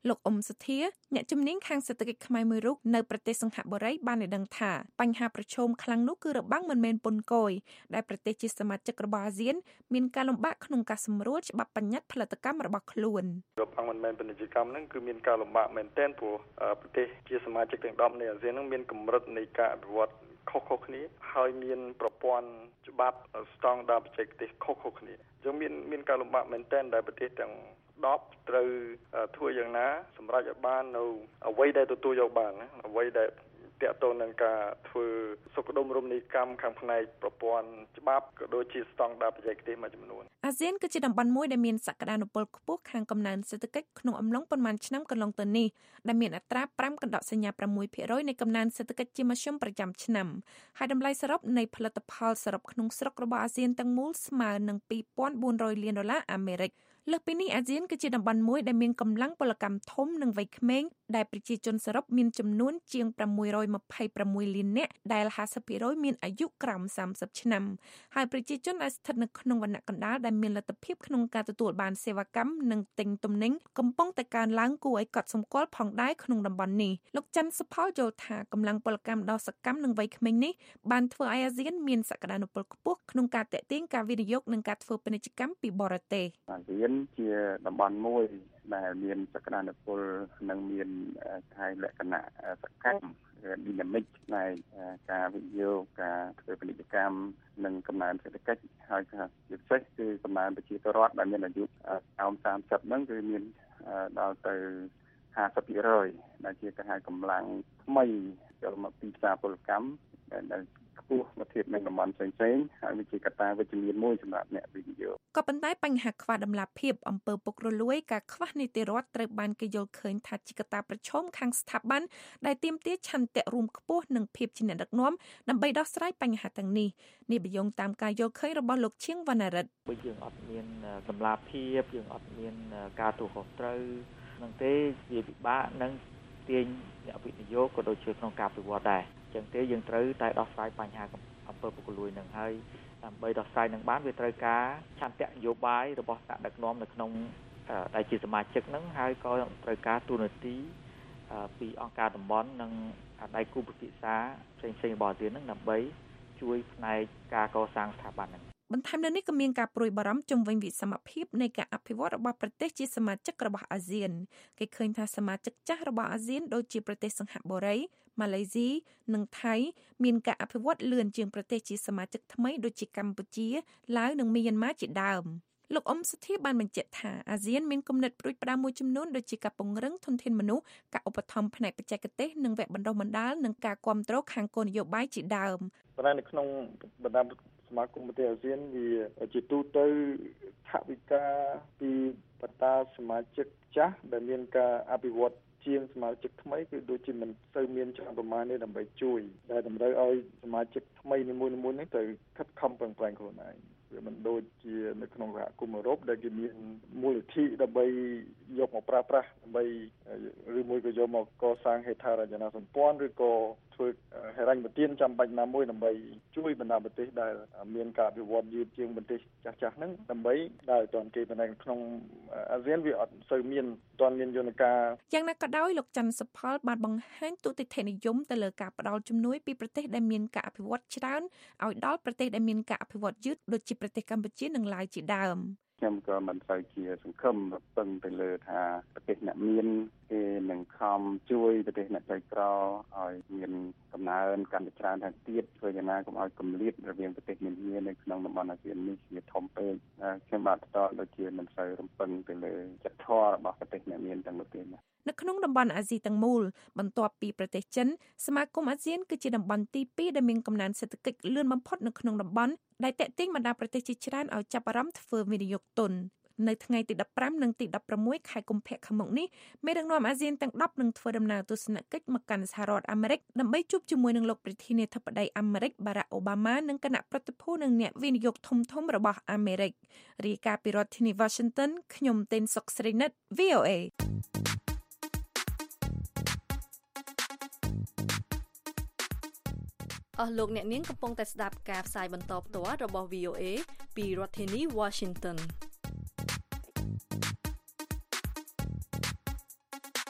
លោកអ៊ុំសុធាអ្នកជំនាញខាងសេដ្ឋកិច្ចខ្មែរមួយរូបនៅប្រទេសសិង្ហបុរីបានឲ្យដឹងថាបញ្ហាប្រឈមខ្លាំងនោះគឺរបាំងមិនមែនពន្ធគយដែលប្រទេសជាសមាជិករបស់អាស៊ានមានការលំបាកក្នុងការសម្រួលច្បាប់បញ្ញត្តិផលិតកម្មរបស់ខ្លួនរបាំងមិនមែនពាណិជ្ជកម្មហ្នឹងគឺមានការលំបាកមែនទែនព្រោះប្រទេសជាសមាជិកទាំងដប់នៃអាស៊ានហ្នឹងមានកម្រិតនៃការអភិវឌ្ឍខុសៗគ្នាហើយមានប្រព័ន្ធច្បាប់ស្តង់ដារបច្ចេកទេសខុសៗគ្នាអញ្ចឹងមានមានការលំបាកមែនទែនដែលប្រទេសទាំងដប់ត្រូវធ្វើយ៉ាងណាសម្រាប់ឲ្យបាននៅអ្វីដែលទទួលយកបានណាអ្វីដែលតាក់ទងនឹងការធ្វើសុខដុមរមណីកម្មខាងផ្នែកប្រព័ន្ធច្បាប់ក៏ដូចជាស្តង់ដារបច្ចេកទេសមួយចំនួនអាស៊ានគឺជាតំបន់មួយដែលមានសក្តានុពលខ្ពស់ខាងកំណើនសេដ្ឋកិច្ចក្នុងអំឡុងប៉ុន្មានឆ្នាំកន្លងទៅនេះដែលមានអត្រាប្រាំកណ្ដកសញ្ញា ប្រាំមួយភាគរយ នៃកំណើនសេដ្ឋកិច្ចជាមធ្យមប្រចាំឆ្នាំហើយតម្លៃសរុបនៃផលិតផលសរុបក្នុងស្រុករបស់អាស៊ានទាំងមូលស្មើនឹង ពីរពាន់បួនរយលានដុល្លារអាមេរិកលើសពីនេះអាស៊ានគឺជាតំបន់មួយដែលមានកម្លាំងពលកម្មធំនិងវ័យក្មេងដែលប្រជាជនសរុបមានចំនួនជាងប្រាំមួយរយម្ភៃប្រាំមួយលាននាក់ដែល ហាសិបភាគរយ មានអាយុក្រោមសាមសិបឆ្នាំហើយប្រជាជនដែលស្ថិតនៅក្នុងវណ្ណៈកណ្ដាលដែលមានលទ្ធភាពក្នុងការទទួលបានសេវាកម្មនិងទិញទំនិញកំពុងតែកើនឡើងគួរឲ្យកត់សម្គាល់ផងដែរក្នុងតំបន់នេះលោកច័ន្ទសុផលយល់ថាកម្លាំងពលកម្មដ៏សកម្មនិងវ័យក្មេងនេះបានធ្វើឲ្យអាស៊ានមានសក្តានុពលខ្ពស់ក្នុងការទាក់ទាញការវិនិយោគនិងការធ្វើពាណិជ្ជកម្មពីបរទេសអាស៊ានជាតំបន់មួយដែលមានសក្តានុពលនិងមានកាយលក្ខណៈសកម្មdynamic ផ្នែកការវិនិយោគការធ្វើពាណិជ្ជកម្មនិងកំណើនសេដ្ឋកិច្ចហើយជាពិសេសគឺកំណើនប្រជាពលរដ្ឋដែលមានអាយុក្រោមសាមសិបហ្នឹងគឺមានដល់ទៅហាសិបភាគរយដែលជាការកម្លាំងថ្មីចូលមកពីផ្សារពលកម្មដែលខ្ពស់មកធៀបនឹងតំបន់ផ្សេងៗហើយវាជាកត្តាវិជ្ជមានមួយសម្រាប់អ្នកវិនិយោគក៏ប៉ុន្តែបញ្ហាខ្វះដំណាភិបអំពើពុករលួយការខ្វះនីតិរដ្ឋត្រូវបានគេយល់ឃើញថាជាកត្តាប្រឈមខាងស្ថាប័នដែលទាមទារឆន្ទៈរួមខ្ពស់និងភាពជាអ្នកដឹកនាំដើម្បីដោះស្រាយបញ្ហាទាំងនេះនេះបញ្យងតាមការយល់ឃើញរបស់លោកឈៀងវណ្ណរិទ្ធបើយើងអត់មានដំណាភិបយើងអត់មានការទូខុសត្រូវនឹងទេវាពិបាកនឹងទាញអ្នកវិនិយោគក៏ដូចជាក្នុងការពិវត្តដែរចឹងទេយើងត្រូវតែដោះស្រាយបញ្ហាអំពើពុករលួយនឹងហើយដើម្បីដោះស្រាយនឹងបានវាត្រូវការឆន្ទៈនយោបាយរបស់ថ្នាក់ដឹកនាំនៅក្នុងដែលជាសមាជិកនឹងហើយក៏ត្រូវការទូនាទីពីអង្គការតំបន់និងដៃគូពិភាក្សាផ្សេងៗរបស់អាស៊ាននឹងដើម្បីជួយផ្នែកការកសាងស្ថាប័ននឹងបន្ថែមលើនេះក៏មានការព្រួយបារម្ភជំវិញវិសមភាពនៃការអភិវឌ្ឍរបស់ប្រទេសជាសមាជិករបស់អាស៊ានគេឃើញថាសមាជិកចាស់របស់អាស៊ានដូចជាប្រទេសសិង្ហបុរីម៉ាឡេស៊ីនិងថៃមានការអភិវឌ្ឍលឿនជាងប្រទេសជាសមាជិកថ្មីដូចជាកម្ពុជាឡាវនិងមីយ៉ាន់ម៉ាជាដើមលោកអ៊ុំសុធាបានបញ្ជាក់ថាអាស៊ានមានគំនិតព្រួយផ្ដាំមួយចំនួនដូចជាការពង្រឹងធនធានមនុស្សការឧបត្ថម្ភផ្នែកបច្ចេកទេសនិងវគ្គបណ្ដុះបណ្ដាលនិងការគាំទ្រខាងគោលនយោបាយជាដើមប៉ុន្តែនៅក្នុងបណ្ដាសមាគមប្រទេសអាស៊ានវាជាទូទៅថវិកាពីបណ្ដាសមាជិកចាស់ដែលមានការអភិវឌ្ឍជាងសមាជិកថ្មីគឺដូចជាមិនសូវមានច្រើនប្រមាណនេះដើម្បីជួយដែលតម្រូវឲ្យសមាជិកថ្មីនីមួយៗនេះត្រូវខិតខំប្រឹងប្រែងខ្លួនឯងវាមិនដូចជានៅក្នុងសហគមន៍អឺរ៉ុបដែលគេមានមូលនិធិដើម្បីយកមកប្រើប្រាស់ដើម្បីឬមួយក៏យកមកកសាងហេដ្ឋារចនាសម្ព័ន្ធឬក៏ធ្វើហិរញ្ញប្បទានចាំបាច់ណាមួយដើម្បីជួយបណ្ដាប្រទេសដែលមានការអភិវឌ្ឍយឺតជាងប្រទេសចាស់ៗហ្នឹងដើម្បីដើរទាន់គេប៉ុន្តែក្នុងអាស៊ានវាអត់សូវមានទាន់មានយន្តការយ៉ាងណាក៏ដោយលោកច័ន្ទសុផលបានបង្ហាញទូទិដ្ឋិនិយមទៅលើការផ្ដល់ជំនួយពីប្រទេសដែលមានការអភិវឌ្ឍច្រើនឲ្យដល់ប្រទេសដែលមានការអភិវឌ្ឍយឺតដូចជាប្រទេសកម្ពុជានិងឡាវជាដើមខ្ញុំក៏មិនសូវជាសង្ឃឹមពឹងទៅលើថាប្រទេសអ្នកមានគេនឹងខំជួយប្រទេសអ្នកក្រីក្រឲ្យមានកំណើនកាន់តែច្រើនថែមទៀតធ្វើយ៉ាងណាកុំឲ្យគម្លាតរវាងប្រទេសនានានៅក្នុងតំបន់អាស៊ាននេះវាធំពេកខ្ញុំបាទបន្តដូចជាមិនសូវរំពឹងទៅលើចិត្តធម៌របស់ប្រទេសអ្នកមានទាំងនោះទេនៅក្នុងតំបន់អាស៊ីទាំងមូលបន្ទាប់ពីប្រទេសចិនសមាគមអាស៊ានគឺជាតំបន់ទីពីរដែលមានកំណើនសេដ្ឋកិច្ចលឿនបំផុតនៅក្នុងតំបន់ដែលទាក់ទាញបណ្ដាប្រទេសជាច្រើនឲ្យចាប់អារម្មណ៍ធ្វើវិនិយោគទុននៅថ្ងៃទីដប់ប្រាំនិងទីដប់ប្រាំមួយខែកុម្ភៈខាងមុខនេះមេដឹកនាំអាស៊ានទាំងដប់នឹងធ្វើដំណើរទស្សនកិច្ចមកកាន់សហរដ្ឋអាមេរិកដើម្បីជួបជាមួយនឹងលោកប្រធានាធិបតីអាមេរិកបារ៉ាក់អូបាម៉ានិងគណៈប្រតិភូនិងអ្នកវិនិយោគធំៗរបស់អាមេរិករាយការណ៍ពីរដ្ឋធានី Washington ខ្ញុំតេនសុកស្រីនិត វី អូ เอអស់លោកអ្នកនាងកំពុងតែស្ដាប់ការផ្សាយបន្តផ្ទាល់របស់ វី អូ เอ ពីរដ្ឋធានី Washington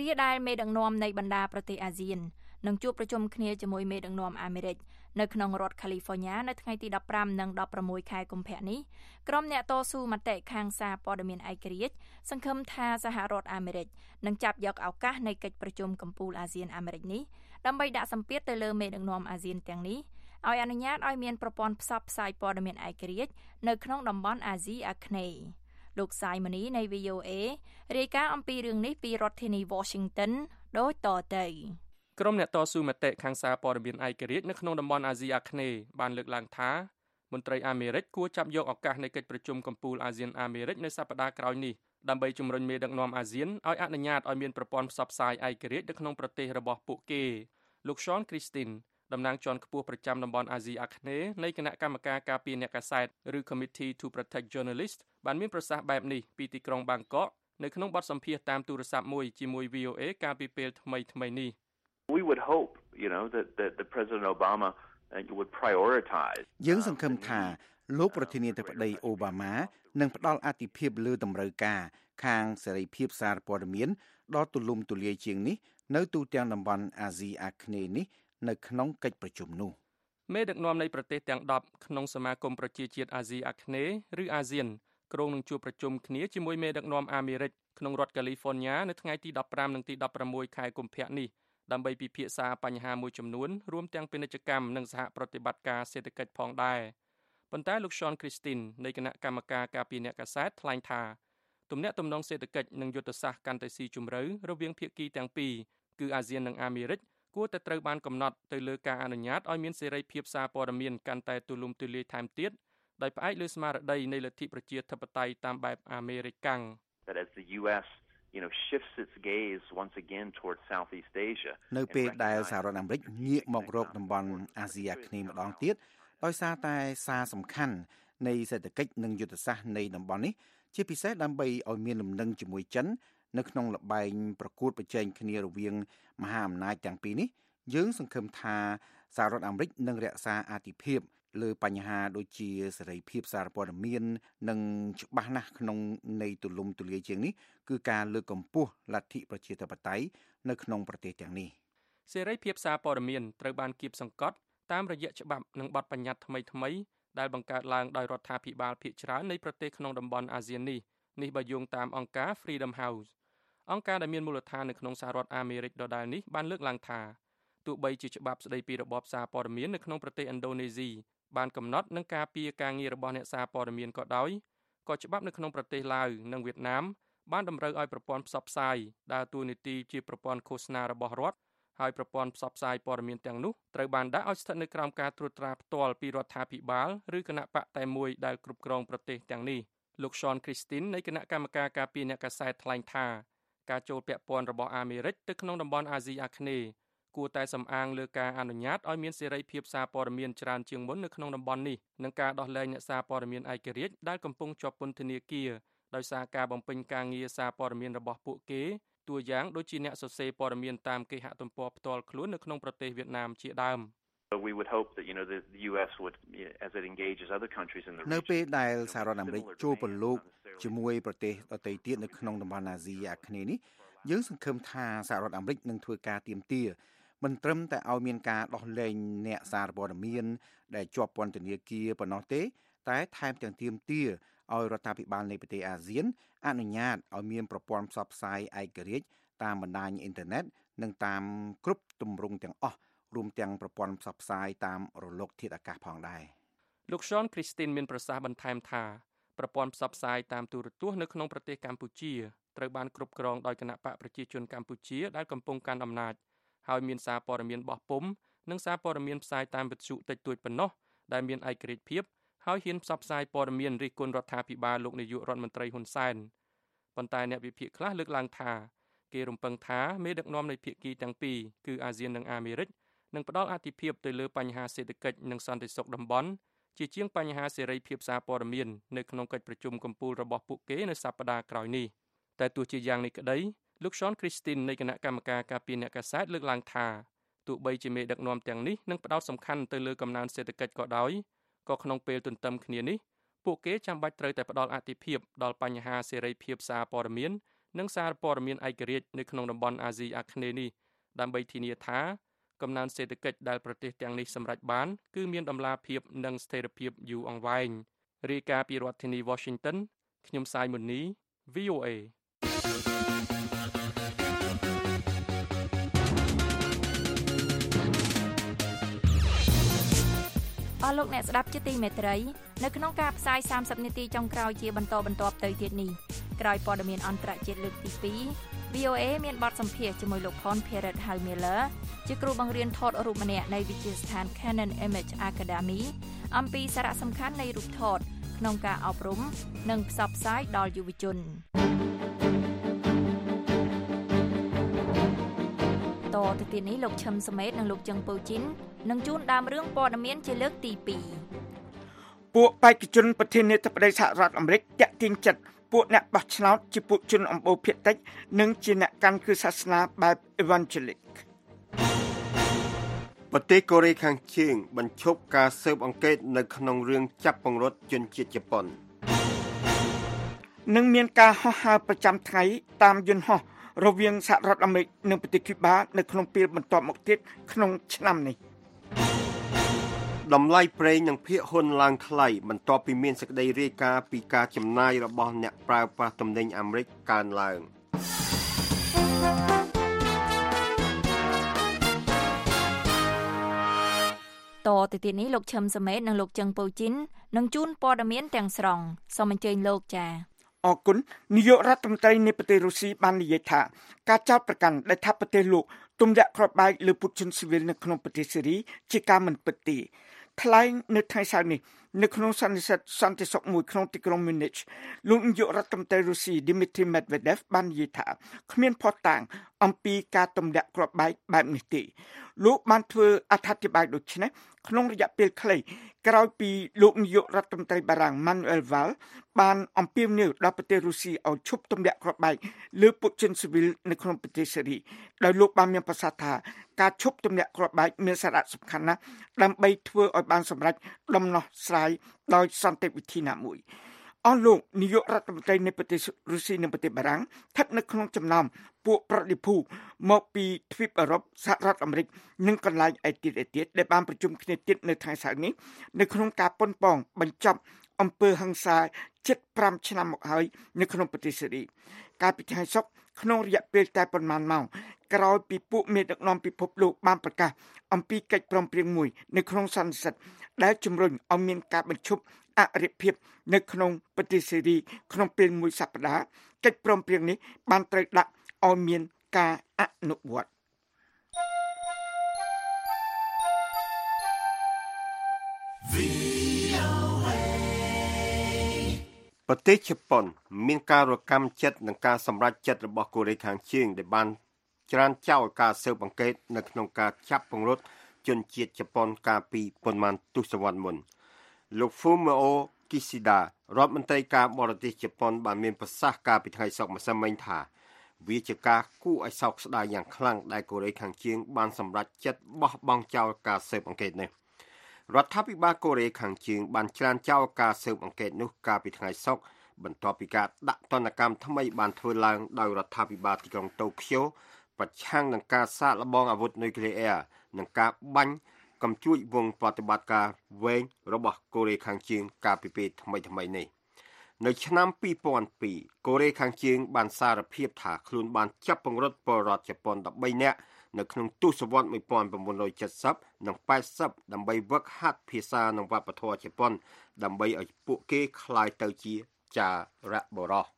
គ្រាដែលមេដឹកនាំនៃបណ្ដាប្រទេសអាស៊ាននឹងជួបប្រជុំគ្នាជាមួយមេដឹកនាំអាមេរិកនៅក្នុងរដ្ឋ California នៅថ្ងៃទីដប់ប្រាំនិងដប់ប្រាំមួយខែកុម្ភៈនេះក្រុមអ្នកតស៊ូមតិខាងសារព័ត៌មានឯករាជ្យសង្ឃឹមថាសហរដ្ឋអាមេរិកនឹងចាប់យកឱកាសនៃកិច្ចប្រជុំកំពូលអាស៊ានអាមេរិកនេះដើម្បីដាក់សម្ពាធទៅលើមេដឹកនាំអាស៊ានទាំងនេះឲ្យអនុញ្ញាតឲ្យមានប្រព័ន្ធផ្សព្វផ្សាយព័ត៌មានឯករាជ្យនៅក្នុងតំបន់អាស៊ីអាគ្នេយ៍លោកសាយម៉ានីនៃ វី អូ เอ រាយការណ៍អំពីរឿងនេះពីរដ្ឋធានី Washington ដូចតទៅក្រុមអ្នកតស៊ូមតិខាងសារព័ត៌មានឯករាជ្យនៅក្នុងតំបន់អាស៊ីអាគ្នេយ៍បានលើកឡើងថាមន្ត្រីអាមេរិកគួរចាប់យកឱកាសនៃកិច្ចប្រជុំកំពូលអាស៊ានអាមេរិកនៅសប្តាហ៍ក្រោយនេះដើម្បីជំរុញមេដឹកនាំអាស៊ានឲ្យអនុញ្ញាតឲ្យមានប្រព័ន្ធផ្សព្វផ្សាយឯករាជ្យនៅក្នុងប្រទេសរបស់ពួកគេលោក Sean Christine តំណាងជាន់ខ្ពស់ប្រចាំតំបន់អាស៊ីអាគ្នេយ៍នៃគណៈកម្មការការពារអ្នកកាសែតឬ Committee to Protect Journalists បានមានប្រសាសន៍បែបនេះពីទីក្រុងបាងកកនៅក្នុងបទសម្ភាសន៍តាមទូរស័ព្ទមួយជាមួយ វី អូ เอ កាលពីពេលថ្មីៗនេះ We would hope, you know, that that the President Obama would prioritize យើងសង្ឃឹមថាលោកប្រធានាធិបតីអូបាម៉ានឹងផ្ដល់អាទិភាពលើតម្រូវការខាងសេរីភាពសារព័ត៌មានដ៏ទូលំទូលាយជាងនេះនៅទូទាំងតំបន់អាស៊ីអាគ្នេយ៍នេះនៅក្នុងកិច្ចប្រជុំនោះមេដឹកនាំនៃប្រទេសទាំងដប់ក្នុងសមាគមប្រជាជាតិអាស៊ីអាគ្នេយ៍ឬអាស៊ានក្រុងនឹងជួបប្រជុំគ្នាជាមួយមេដឹកនាំអាមេរិកក្នុងរដ្ឋ California នៅថ្ងៃទីដប់ប្រាំនិងទីដប់ប្រាំមួយខែកុម្ភៈនេះដើម្បីពិភាក្សាបញ្ហាមួយចំនួនរួមទាំងពាណិជ្ជកម្មនិងសហប្រតិបត្តិការសេដ្ឋកិច្ចផងដែរប៉ុន្តែលោក Sean Christine នៃគណៈកម្មការការពារអ្នកកាសែតថ្លែងថាទំនាក់ទំនងសេដ្ឋកិច្ចនិងយុទ្ធសាស្ត្រកាន់តែស៊ីជម្រៅរវាងភាគីទាំងពីរគឺអាស៊ាននិងអាមេរិកគួរតែត្រូវបានកំណត់ទៅលើការអនុញ្ញាតឲ្យមានសេរីភាពសារព័ត៌មានកាន់តែទូលំទូលាយថែមទៀតដោយផ្អែកលើស្មារតីនៃលទ្ធិប្រជាធិបតេយ្យតាមបែបអាមេរិកកាំង That as the U S you know shifts its gaze once again towards Southeast Asia នៅពេលដែលសហរដ្ឋអាមេរិកងាកមករកតំបន់អាស៊ីអាគ្នេយ៍ម្ដងទៀតដោយសារតែសារសំខាន់នៃសេដ្ឋកិច្ចនិងយុទ្ធសាស្ត្រនៃតំបន់នេះជាពិសេសដើម្បីឲ្យមានលំនឹងជាមួយចិននៅក្នុងល្បែងប្រកួតប្រជែងគ្នារវាងមហាអំណាចទាំងពីរនេះយើងសង្ឃឹមថាសហរដ្ឋអាមេរិកនឹងរក្សាអាទិភាពលើបញ្ហាដូចជាសេរីភាពសារព័ត៌មាននិងច្បាស់ណាស់ក្នុងន័យទូលំទូលាយជាងនេះគឺការលើកកម្ពស់លទ្ធិប្រជាធិបតេយ្យនៅក្នុងប្រទេសទាំងនេះសេរីភាពសារព័ត៌មានត្រូវបានគៀបសង្កត់តាមរយៈច្បាប់និងបទបញ្ញត្តិថ្មីៗដែលបង្កើតឡើងដោយរដ្ឋាភិបាលភាគច្រើននៃប្រទេសក្នុងតំបន់អាស៊ាននេះនេះបើយោងតាមអង្គការ Freedom House អង្គការដែលមានមូលដ្ឋាននៅក្នុងសហរដ្ឋអាមេរិកដដែលនេះបានលើកឡើងថាទោះបីជាច្បាប់ស្តីពីរបបសារព័ត៌មាននៅក្នុងប្រទេសឥណ្ឌូនេស៊ីបានកំណត់និងការពារការងាររបស់អ្នកសារព័ត៌មានក៏ដោយក៏ច្បាប់នៅក្នុងប្រទេសឡាវនិងវៀតណាមបានតម្រូវឲ្យប្រព័ន្ធផ្សព្វផ្សាយដើរតួនាទីជាប្រព័ន្ធឃោសនារបស់រដ្ឋហើយប្រព័ន្ធផ្សព្វផ្សាយព័ត៌មានទាំងនោះត្រូវបានដាក់ឲ្យស្ថិតនៅក្រោមការត្រួតត្រាផ្ទាល់ពីរដ្ឋាភិបាលឬគណៈបកតែមួយដែលគ្រប់គ្រងប្រទេសទាំងនេះលោក Sean Christine នៃគណៈកម្មការការពារអ្នកកាសែតថ្លែងថាការចូលពាក់ព័ន្ធរបស់អាមេរិកទៅក្នុងតំបន់អាស៊ីអាគ្នេយ៍គួរតែសំអាងលើការអនុញ្ញាតឲ្យមានសេរីភាពសារព័ត៌មានច្រើនជាងមុននៅក្នុងតំបន់នេះនិងការដោះលែងអ្នកសារព័ត៌មានឯករាជ្យដែលកំពុងជាប់ពន្ធនាគារដោយសារការបំពេញការងារសារព័ត៌មានរបស់ពួកគេតួយ៉ាងដូចជាអ្នកសរសេរព័ត៌មានតាមគេហទំព័រផ្ទាល់ខ្លួននៅក្នុងប្រទេសវៀតណាមជាដើម We would hope that you know the U S would as it engages other countries in the region នៅពេលដែលសហរដ្ឋអាមេរិកចូលប្រឡូកជាមួយប្រទេសដទៃទៀតនៅក្នុងតំបន់អាស៊ីអាគ្នេយ៍នេះយើងសង្ឃឹមថាសហរដ្ឋអាមេរិកនឹងធ្វើការទាមទារមិនត្រឹមតែឲ្យមានការដោះលែងអ្នកសារព័ត៌មានដែលជាប់ពន្ធនាគារប៉ុណ្ណោះទេតែថែមទាំងទាមទារឲ្យរដ្ឋាភិបាលនៃប្រទេសអាស៊ានអនុញ្ញាតឲ្យមានប្រព័ន្ធផ្សព្វផ្សាយឯករាជ្យតាមបណ្ដាញអ៊ីនធឺណិតនិងតាមគ្រប់ទម្រង់ទាំងអស់រួមទាំងប្រព័ន្ធផ្សព្វផ្សាយតាមរលកធាតុអាកាសផងដែរលោក Sean Christine មានប្រសាសន៍បន្ថែមថាប្រព័ន្ធផ្សព្វផ្សាយតាមទូរទស្សន៍នៅក្នុងប្រទេសកម្ពុជាត្រូវបានគ្រប់គ្រងដោយគណៈបកប្រជាជនកម្ពុជាដែលកំពុងកាន់អំណាចហើយមានសារព័ត៌មានបោះពុម្ពនិងសារព័ត៌មានផ្សាយតាមវិទ្យុតិចតួចប៉ុណ្ណោះដែលមានឯករាជ្យភាពហើយហ៊ានផ្សព្វផ្សាយព័ត៌មានរិះគន់រដ្ឋាភិបាលលោកនាយករដ្ឋមន្ត្រីហ៊ុនសែនប៉ុន្តែអ្នកវិភាគខ្លះលើកឡើងថាគេរំពឹងថាមេដឹកនាំនៃភាគីទាំងពីរគឺអាស៊ាននិងអាមេរិកនឹងផ្ដល់អាទិភាពទៅលើបញ្ហាសេដ្ឋកិច្ចនិងសន្តិសុខតំបន់ជាជាងបញ្ហាសេរីភាពសារព័ត៌មាននៅក្នុងកិច្ចប្រជុំកំពូលរបស់ពួកគេនៅសប្តាហ៍ក្រោយនេះតែទោះជាយ៉ាងនេះក្តីលោក Sean Christine នៃគណៈកម្មការការពារអ្នកកាសែតលើកឡើងថាទោះបីជាមេដឹកនាំទាំងនេះនឹងផ្ដោតសំខាន់ទៅលើកំណើនសេដ្ឋកិច្ចក៏ដោយក៏ក្នុងពេលទន្ទឹមគ្នានេះពួកគេចាំបាច់ត្រូវតែផ្ដល់អាទិភាពដល់បញ្ហាសេរីភាពសារព័ត៌មាននិងសារព័ត៌មានឯករាជ្យនៅក្នុងតំបន់អាស៊ីអាគ្នេយ៍នេះដើម្បីធានាថាកំណើនសេដ្ឋកិច្ចដែលប្រទេសទាំងនេះសម្រេចបានគឺមានតម្លាភាពនិងស្ថិរភាពយូរអង្វែងរាយការណ៍ពីរដ្ឋធានី Washington ខ្ញុំសាយមុននី វី អូ เอអស់លោកអ្នកស្ដាប់ជាទីមេត្រីនៅក្នុងការផ្សាយសាមសិបនាទីចុងក្រោយជាបន្តបន្ទាប់ទៅទៀតនេះក្រោយព័ត៌មានអន្តរជាតិលើកទីពីរ វី អូ เอ មានបទសម្ភាសន៍ជាមួយលោក Pon Pierrett Miller ជាគ្រូបង្រៀនថតរូបម្នាក់នៃវិទ្យាស្ថាន Canon Image Academy អំពីសារៈសំខាន់នៃរូបថតក្នុងការអប់រំនិងផ្សព្វផ្សាយដល់យុវជនតទៅទៀតនេះលោកឈឹមសមេតនិងលោកចឹងពៅជីននឹងជួនដើមរឿងព័ត៌មានជាលើកទីពីរពួកបេក្ខជនប្រធានាធិបតីសហរដ្ឋអាមេរិកតាក់ទាញចិត្តពួកអ្នកបោះឆ្នោតជាពួកជនអំបូរភាគតិចនិងជាអ្នកកាន់គ្រឹះសាសនាបែប Evangelic ប្រទេសកូរ៉េខាងជើងបញ្ឈប់ការស៊ើបអង្កេតនៅក្នុងរឿងចាប់ពង្រត់ជនជាតិជប៉ុននិងមានការហោះហើរប្រចាំថ្ងៃតាមយន្តហោះរវាងសហរដ្ឋអាមេរិកនិងប្រទេសគូបានៅក្នុងពេលបន្ទាប់មកទៀតក្នុងឆ្នាំនេះតម្លៃប្រេងនិងភាគហ៊ុនឡើងថ្លៃបន្ទាប់ពីមានសេចក្តីរាយការណ៍ពីការចំណាយរបស់អ្នកប្រើប្រាស់ទំនិញអាមេរិកកើនឡើងតទៅទៀតនេះលោកឈឹមសមេតនិងលោកចឹងពៅជីននឹងជួនព័ត៌មានទាំងស្រុងសូមអញ្ជើញលោកចាអរគុណនាយករដ្ឋមន្ត្រីនៃប្រទេសរុស្ស៊ីបាននិយាយថាការចោទប្រកាន់ដែលថាប្រទេសលោកទម្លាក់គ្រាប់បែកលើពលជនស៊ីវិលនៅក្នុងប្រទេសសេរីជាការមិនពិតទេថ្លែងនៅថ្ងៃសៅរ៍នេះនៅក្នុងសន្និសីទសន្តិសុខមួយក្នុងទីក្រុង Munich លោកនាយករដ្ឋមន្ត្រីរុស្ស៊ី Dmitry Medvedev បាននិយាយថាគ្មានភស្តុតាងអំពីការទម្លាក់គ្រាប់បែកបែបនេះទេលោកបានធ្វើអត្ថាធិប្បាយដូចនេះក្នុងរយៈពេលខ្លីក្រោយពីលោកនាយករដ្ឋមន្ត្រីបារាំង Manuel Valls បានអំពាវនាវដល់ប្រទេសរុស្ស៊ីឲ្យឈប់ទម្លាក់គ្រាប់បែកលើពលជនស៊ីវិលនៅក្នុងប្រទេសសេរីដោយលោកបានមានប្រសាសន៍ថាការឈប់ទម្លាក់គ្រាប់បែកមានសារៈសំខាន់ណាស់ដើម្បីធ្វើឲ្យបានសម្រេចដំណោះស្រាយដោយសន្តិវិធីណាមួយអស់លោកនាយករដ្ឋមន្ត្រីនៃប្រទេសរុស្ស៊ីនិងប្រទេសបារាំងស្ថិតនៅក្នុងចំណោមពួកប្រតិភូមកពីទ្វីបអឺរ៉ុបសហរដ្ឋអាមេរិកនិងកន្លែងឯទៀតឯទៀតដែលបានប្រជុំគ្នាទៀតនៅថ្ងៃសៅរ៍នេះនៅក្នុងការប៉ុនប៉ងបញ្ចប់អំពើហិង្សាជិតប្រាំឆ្នាំមកហើយនៅក្នុងប្រទេសសេរីកាលពីថ្ងៃសុក្រក្នុងរយៈពេលតែប៉ុន្មានម៉ោងក្រោយពីពួកមេដឹកនាំពិភពលោកបានប្រកាសអំពីកិច្ចព្រមព្រៀងមួយនៅក្នុងសន្និសីទដែលជំរុញឲ្យមានការបញ្ឈប់អរិភាពនៅក្នុងប្រទេសសេរីក្នុងពេលមួយសប្តាហ៍កិច្ចព្រមព្រៀងនេះបានត្រូវដាក់ឲ្យមានការអនុវត្តប្រទេសជប៉ុនមានការរកម្មចិត្តនឹងការសម្រេចចិត្តរបស់កូរ៉េខាងជើងដែលបានច្រានចោលការស៊ើបអង្កេតនៅក្នុងការចាប់ពង្រត់ជនជាតិជប៉ុនកាលពីប៉ុន្មានទសវត្សរ៍មុនលោក Fumio Kishida រដ្ឋមន្ត្រីការបរទេសជប៉ុនបានមានប្រសាសន៍កាលពីថ្ងៃសុក្រម្សិលមិញថាវាជាការគួរឲ្យសោកស្ដាយយ៉ាងខ្លាំងដែលកូរ៉េខាងជើងបានសម្រេចចិត្តបោះបង់ចោលការស៊ើបអង្កេតនេះរដ្ឋាភិបាលកូរ៉េខាងជើងបានច្រានចោលការស៊ើបអង្កេតនោះកាលពីថ្ងៃសុក្របន្ទាប់ពីការដាក់ទណ្ឌកម្មថ្មីបានធ្វើឡើងដោយរដ្ឋាភិបាលទីក្រុងតូក្យូប្រឆាំងនឹងការសាកល្បងអាវុធនុយក្លេអ៊ែរនិងការបាញ់កំជួចវងប្រតិបត្តិការវែងរបស់កូរ៉េខាងជើងកាលពីពេលថ្មីថ្មីនេះនៅឆ្នាំពីរពាន់ពីរកូរ៉េខាងជើងបានសារភាពថាខ្លួនបានចាប់ពង្រត់ពលរដ្ឋជប៉ុនដប់បីនាក់នៅក្នុងទសវត្សរ៍nineteen seventyនិងeightyដើម្បីវឹកហាត់ភាសានិងវប្បធម៌ជប៉ុនដើម្បីឲ្យពួកគេក្លាយទៅជាចារៈបុរស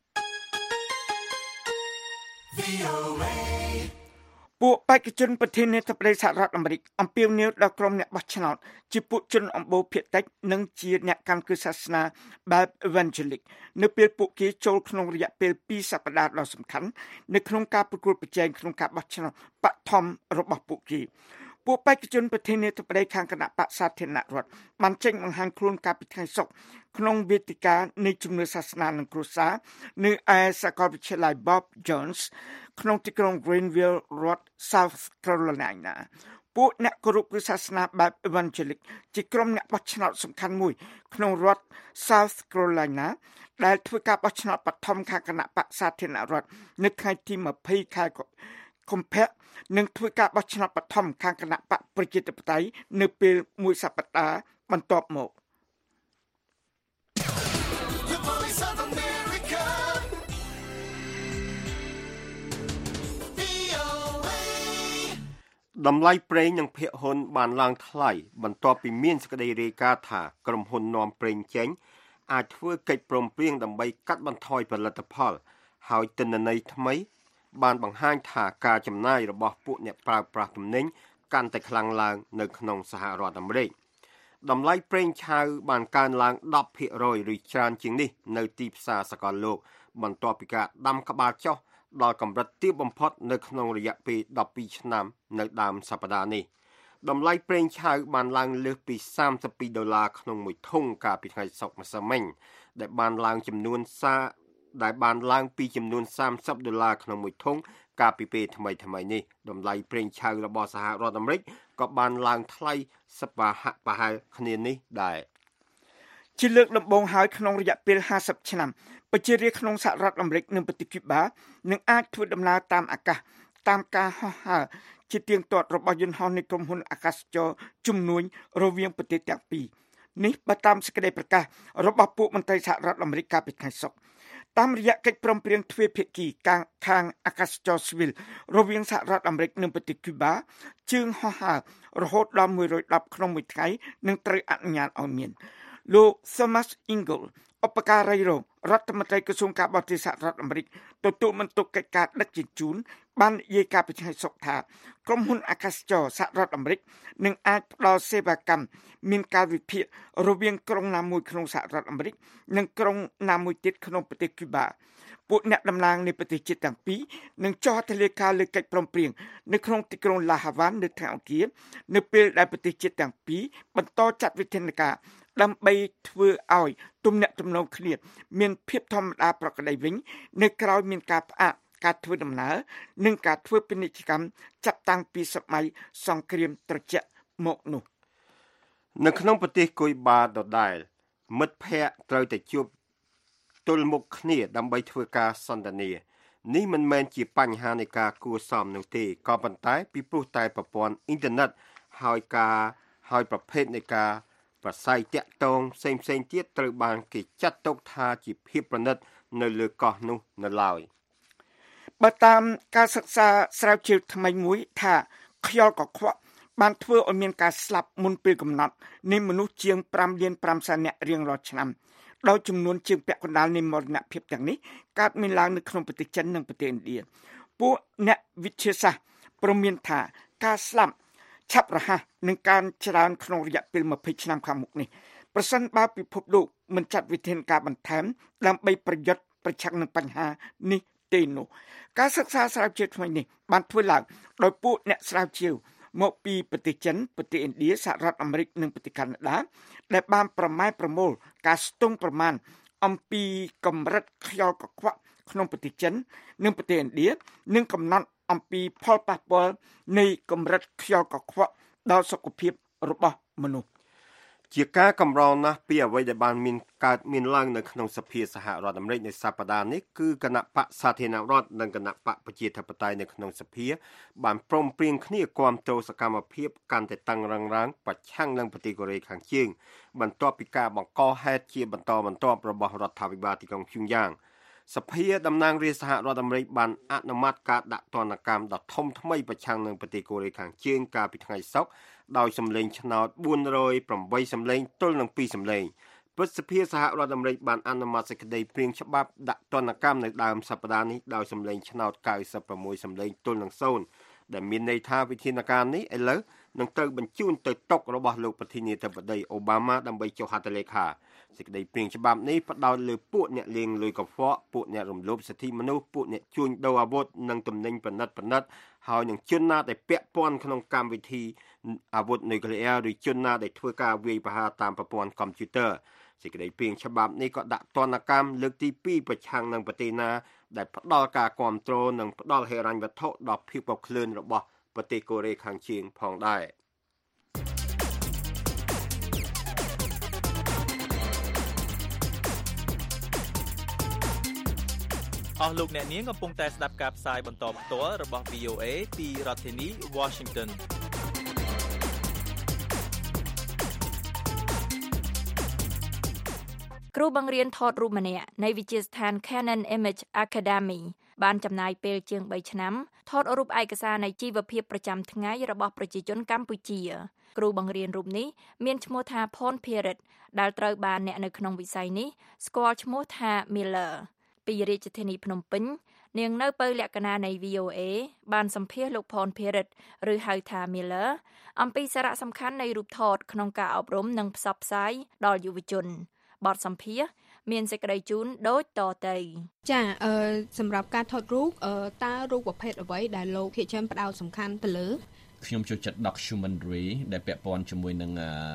ពួកបេក្ខជនប្រធានាធិបតីសហរដ្ឋអាមេរិកអំពាវនាវដល់ក្រុមអ្នកបោះឆ្នោតជាពួកជនអំបូរភាគតិចនិងជាអ្នកកាន់គ្រឹះសាសនាបែប Evangelic នៅពេលពួកគេចូលក្នុងរយៈពេលពីរសប្តាហ៍ដ៏សំខាន់នៅក្នុងការប្រកួតប្រជែងក្នុងការបោះឆ្នោតបឋមរបស់ពួកគេពួកបេក្ខជនប្រធានាធិបតីខាងគណៈបក្សសាធារណរដ្ឋបានចេញបង្ហាញខ្លួនកាលពីថ្ងៃសុក្រក្នុងវេទិកានៃជំនឿសាសនានិងគ្រួសារនៅឯសាកលវិទ្យាល័យ Bob Jones ក្នុងទីក្រុង Greenville រដ្ឋ South Carolina ពួកអ្នកគោរពព្រះសាសនាបែប Evangelic ជាក្រុមអ្នកបោះឆ្នោតសំខាន់មួយក្នុងរដ្ឋ South Carolina ដែលធ្វើការបោះឆ្នោតបឋមខាងគណៈបក្សសាធារណរដ្ឋនៅថ្ងៃទីยี่สิบខែកុម្ភៈនិងធ្វើការបោះឆ្នោតបឋមខាងគណៈបកប្រជាធិបតេយ្យនៅពេលមួយសប្តាហ៍បន្ទាប់មកតម្លៃប្រេងនិងភាគហ៊ុនបានឡើងថ្លៃបន្ទាប់ពីមានសេចក្តីរាយការណ៍ថាក្រុមហ៊ុននាំប្រេងចេញអាចធ្វើកិច្ចព្រមព្រៀងដើម្បីកាត់បន្ថយផលិតផលហើយទិន្នន័យថ្មីបានបង្ហាញថាការចំណាយរបស់ពួកអ្នកប្រើប្រាស់ទំនិញកាន់តែខ្លាំងឡើងនៅក្នុងសហរដ្ឋអាមេរិកតម្លៃប្រេងឆៅបានកើនឡើង ten percent ឬច្រើនជាងនេះនៅទីផ្សារសកលលោកបន្ទាប់ពីការដាំក្បាលចុះដល់កម្រិតទាបបំផុតនៅក្នុងរយៈពេលtwelveឆ្នាំនៅដើមសប្តាហ៍នេះតម្លៃប្រេងឆៅបានឡើងលើសពីthirty-twoដុល្លារក្នុងមួយធុងកាលពីថ្ងៃសុក្រម្សិលមិញដែលបានឡើងចំនួនសាដែលបានឡើងពីចំនួនthirtyដុល្លារក្នុងមួយធុងកាលពីពេលថ្មីថ្មីនេះតម្លៃប្រេងឆៅរបស់សហរដ្ឋអាមេរិកក៏បានឡើងថ្លៃសប្តាហ៍ប្រហែលគ្នានេះដែរជាលើកដំបូងហើយក្នុងរយៈពេលfiftyឆ្នាំប្រជារាស្ត្រក្នុងសហរដ្ឋអាមេរិកនិងប្រទេសគូបានឹងអាចធ្វើដំណើរតាមអាកាសតាមការហោះហើរជាទៀងទាត់របស់យន្តហោះនៃក្រុមហ៊ុនអាកាសចរជំនួញរវាងប្រទេសទាំងពីរនេះបើតាមសេចក្តីប្រកាសរបស់ពួកមន្ត្រីសហរដ្ឋអាមេរិកកាលពីថ្ងៃសុក្រតាមរយៈកិច្ចព្រមព្រៀងទ្វេភាគីខាងអាកាសចរស៊ីវិលរវាងសហរដ្ឋអាមេរិកនិងប្រទេសគូបាជើងហោះហើររហូតដល់one hundred tenក្នុងមួយថ្ងៃនឹងត្រូវអនុញ្ញាតឲ្យមានលោក Thomas Ingle ឧបការីរងរដ្ឋមន្ត្រីក្រសួងការបរទេសសហរដ្ឋអាមេរិកទទួលបន្ទុកកិច្ចការដឹកជញ្ជូនបាននិយាយការពីថ្ងៃសុក្រថាក្រុមហ៊ុនអាកាសចរសហរដ្ឋអាមេរិកនឹងអាចផ្ដល់សេវាកម្មមានការវិភាគរវាងក្រុងណាមួយក្នុងសហរដ្ឋអាមេរិកនិងក្រុងណាមួយទៀតក្នុងប្រទេសគូបាពួកអ្នកតំណាងនៃប្រទេសជាតិទាំងពីរនឹងចុះហត្ថលេខាលើកិច្ចព្រមព្រៀងនៅក្នុងទីក្រុងឡាហាវ៉ាននៅថ្ងៃអង្គារនៅពេលដែលប្រទេសជាតិទាំងពីរបន្តចាត់វិធានការដើម្បីធ្វើឲ្យទំនាក់ទំនងគ្នាមានភាពធម្មតាប្រក្រតីវិញនៅក្រៅមានការផ្អាកការធ្វើដំណើរនិងការធ្វើពាណិជ្ជកម្មចាប់តាំងពីសម័យសង្គ្រាមត្រជាក់មកនោះនៅក្នុងប្រទេសគុយបាដដែលមិត្តភ័ក្តិត្រូវតែជួបទល់មុខគ្នាដើម្បីធ្វើការសន្ទនានេះមិនមែនជាបញ្ហានៃការគួរសមនោះទេក៏ប៉ុន្តែពីព្រោះតែប្រព័ន្ធអ៊ីនធឺណិតហើយការហើយប្រភេទនៃការប្រស័យតាក់ទងផ្សេងផ្សេងទៀតត្រូវបានគេចាត់ទុកថាជាភាពប្រណិតនៅលើកោះនោះនៅឡើយបើតាមការសិក្សាស្រាវជ្រាវថ្មីមួយថាខ្យល់កខ្វក់បានធ្វើឲ្យមានការស្លាប់មុនពេលកំណត់នៃមនុស្សជាងfiveលានfiveសែននាក់រៀងរាល់ឆ្នាំដោយចំនួនជាងពាក់កណ្ដាលនៃមរណភាពទាំងនេះកើតមានឡើងនៅក្នុងប្រទេសចិននិងប្រទេសឥណ្ឌាពួកអ្នកវិទ្យាសាស្ត្រព្រមានថាការស្លាប់ឆាប់រហ័សនឹងការច្រើនក្នុងរយៈពេលtwentyឆ្នាំខាងមុខនេះប្រសិនបើពិភពលោកមិនចាត់វិធានការបន្ថែមដើម្បីប្រយុទ្ធប្រឆាំងនឹងបញ្ហានេះទេនោះការសិក្សាស្រាវជ្រាវថ្មីនេះបានធ្វើឡើងដោយពួកអ្នកស្រាវជ្រាវមកពីប្រទេសចិនប្រទេសឥណ្ឌាសហរដ្ឋអាមេរិកនិងប្រទេសកាណាដាដែលបានប្រម៉ែប្រមូលការស្ទង់ប្រមាណអំពីកម្រិតខ្យល់កខ្វក់ក្នុងប្រទេសចិននិងប្រទេសឥណ្ឌានិងកំណត់អំពីផលប៉ះពាល់នៃកម្រិតខ្យល់កខ្វក់ដល់សុខភាពរបស់មនុស្សជាការកម្រណាស់ពីអ្វីដែលបានមានកើតមានឡើងនៅក្នុងសភាសហរដ្ឋអាមេរិកនៅសប្តាហ៍នេះគឺគណៈបកសាធារណរដ្ឋនិងគណៈបកប្រជាធិបតេយ្យនៅក្នុងសភាបានព្រមព្រៀងគ្នាគាំទ្រសកម្មភាពកាន់តែតឹងរ៉ឹងរ៉ាងប្រឆាំងនឹងប្រទេសកូរ៉េខាងជើងបន្ទាប់ពីការបង្កហេតុជាបន្តបន្ទាប់របស់រដ្ឋាភិបាលទីក្រុងព្យុងយ៉ាងសភាតំណាងរាស្ត្រសហរដ្ឋអាមេរិកបានអនុម័តការដាក់ទណ្ឌកម្មដ៏ធំថ្មីប្រឆាំងនឹងប្រទេសកូរ៉េខាងជើងកាលពីថ្ងៃសុក្រដោយសម្លេងឆ្នោតfour hundred eightសម្លេងទល់នឹងtwoសម្លេងព្រឹទ្ធសភាសហរដ្ឋអាមេរិកបានអនុម័តសេចក្តីព្រាងច្បាប់ដាក់ទណ្ឌកម្មនៅដើមសប្តាហ៍នេះដោយសម្លេងឆ្នោតninety-sixសម្លេងទល់នឹងzeroដែលមានន័យថាវិធានការនេះឥឡូវនឹងត្រូវបញ្ជូនទៅតុរបស់លោកប្រធានាធិបតីអូបាម៉ាដើម្បីចុះហត្ថលេខាសេចក្តីព្រាងច្បាប់នេះផ្ដោតលើពួកអ្នកលេងលុយកខ្វក់ពួកអ្នករំលោភសិទ្ធិមនុស្សពួកអ្នកជួញដូរអាវុធនិងទំនិញប្រណិតប្រណិតហើយនឹងជនណាដែលពាក់ព័ន្ធក្នុងកម្មវិធីអាវុធនុយក្លេអ៊ែរឬជនណាដែលធ្វើការវាយប្រហារតាមប្រព័ន្ធកុំព្យូទ័រសេចក្តីព្រាងច្បាប់នេះក៏ដាក់ទណ្ឌកម្មលើកទីtwoប្រឆាំងនឹងប្រទេសណាដែលផ្ដល់ការគ្រប់គ្រងនិងផ្ដល់ហិរញ្ញវត្ថុដល់ភាពកក្លឿនរបស់ប្រទេសកូរ៉េខាងជើងផងដែរអស់លោកអ្នកនាងកំពុងតែស្ដាប់ការផ្សាយបន្តផ្ទាល់របស់ វី អូ អេ ពីរដ្ឋធានី Washington គ្រូបង្រៀនថតរូបម្នាក់នៃវិទ្យាស្ថាន Canon Image Academy បានចំណាយពេលជាងបីឆ្នាំថតរូបឯកសារនៃជីវភាពប្រចាំថ្ងៃរបស់ប្រជាជនកម្ពុជាគ្រូបង្រៀនរូបនេះមានឈ្មោះថាផនភីរិតដែលត្រូវបានអ្នកនៅក្នុងវិស័យនេះស្គាល់ឈ្មោះថា Miller ពីរាជធានីភ្នំពេញនាងនៅពៅលក្ខណៈនៃ វី អូ អេ បានសម្ភាសន៍លោកផនភីរិតឬហៅថា Miller អំពីសារៈសំខាន់នៃរូបថតក្នុងការអប់រំនិងផ្សព្វផ្សាយដល់យុវជនបទសម្ភាសន៍មានសេចក្តីជូនដូចតទៅចាអឺសម្រាប់ការថតរូបអឺតើរូបប្រភេទអ្វីដែលលោកភាគច្រើនផ្ដោតសំខាន់ទៅលើខ្ញុំចូលចិត្ត documentary ដែលពាក់ព័ន្ធជាមួយនឹង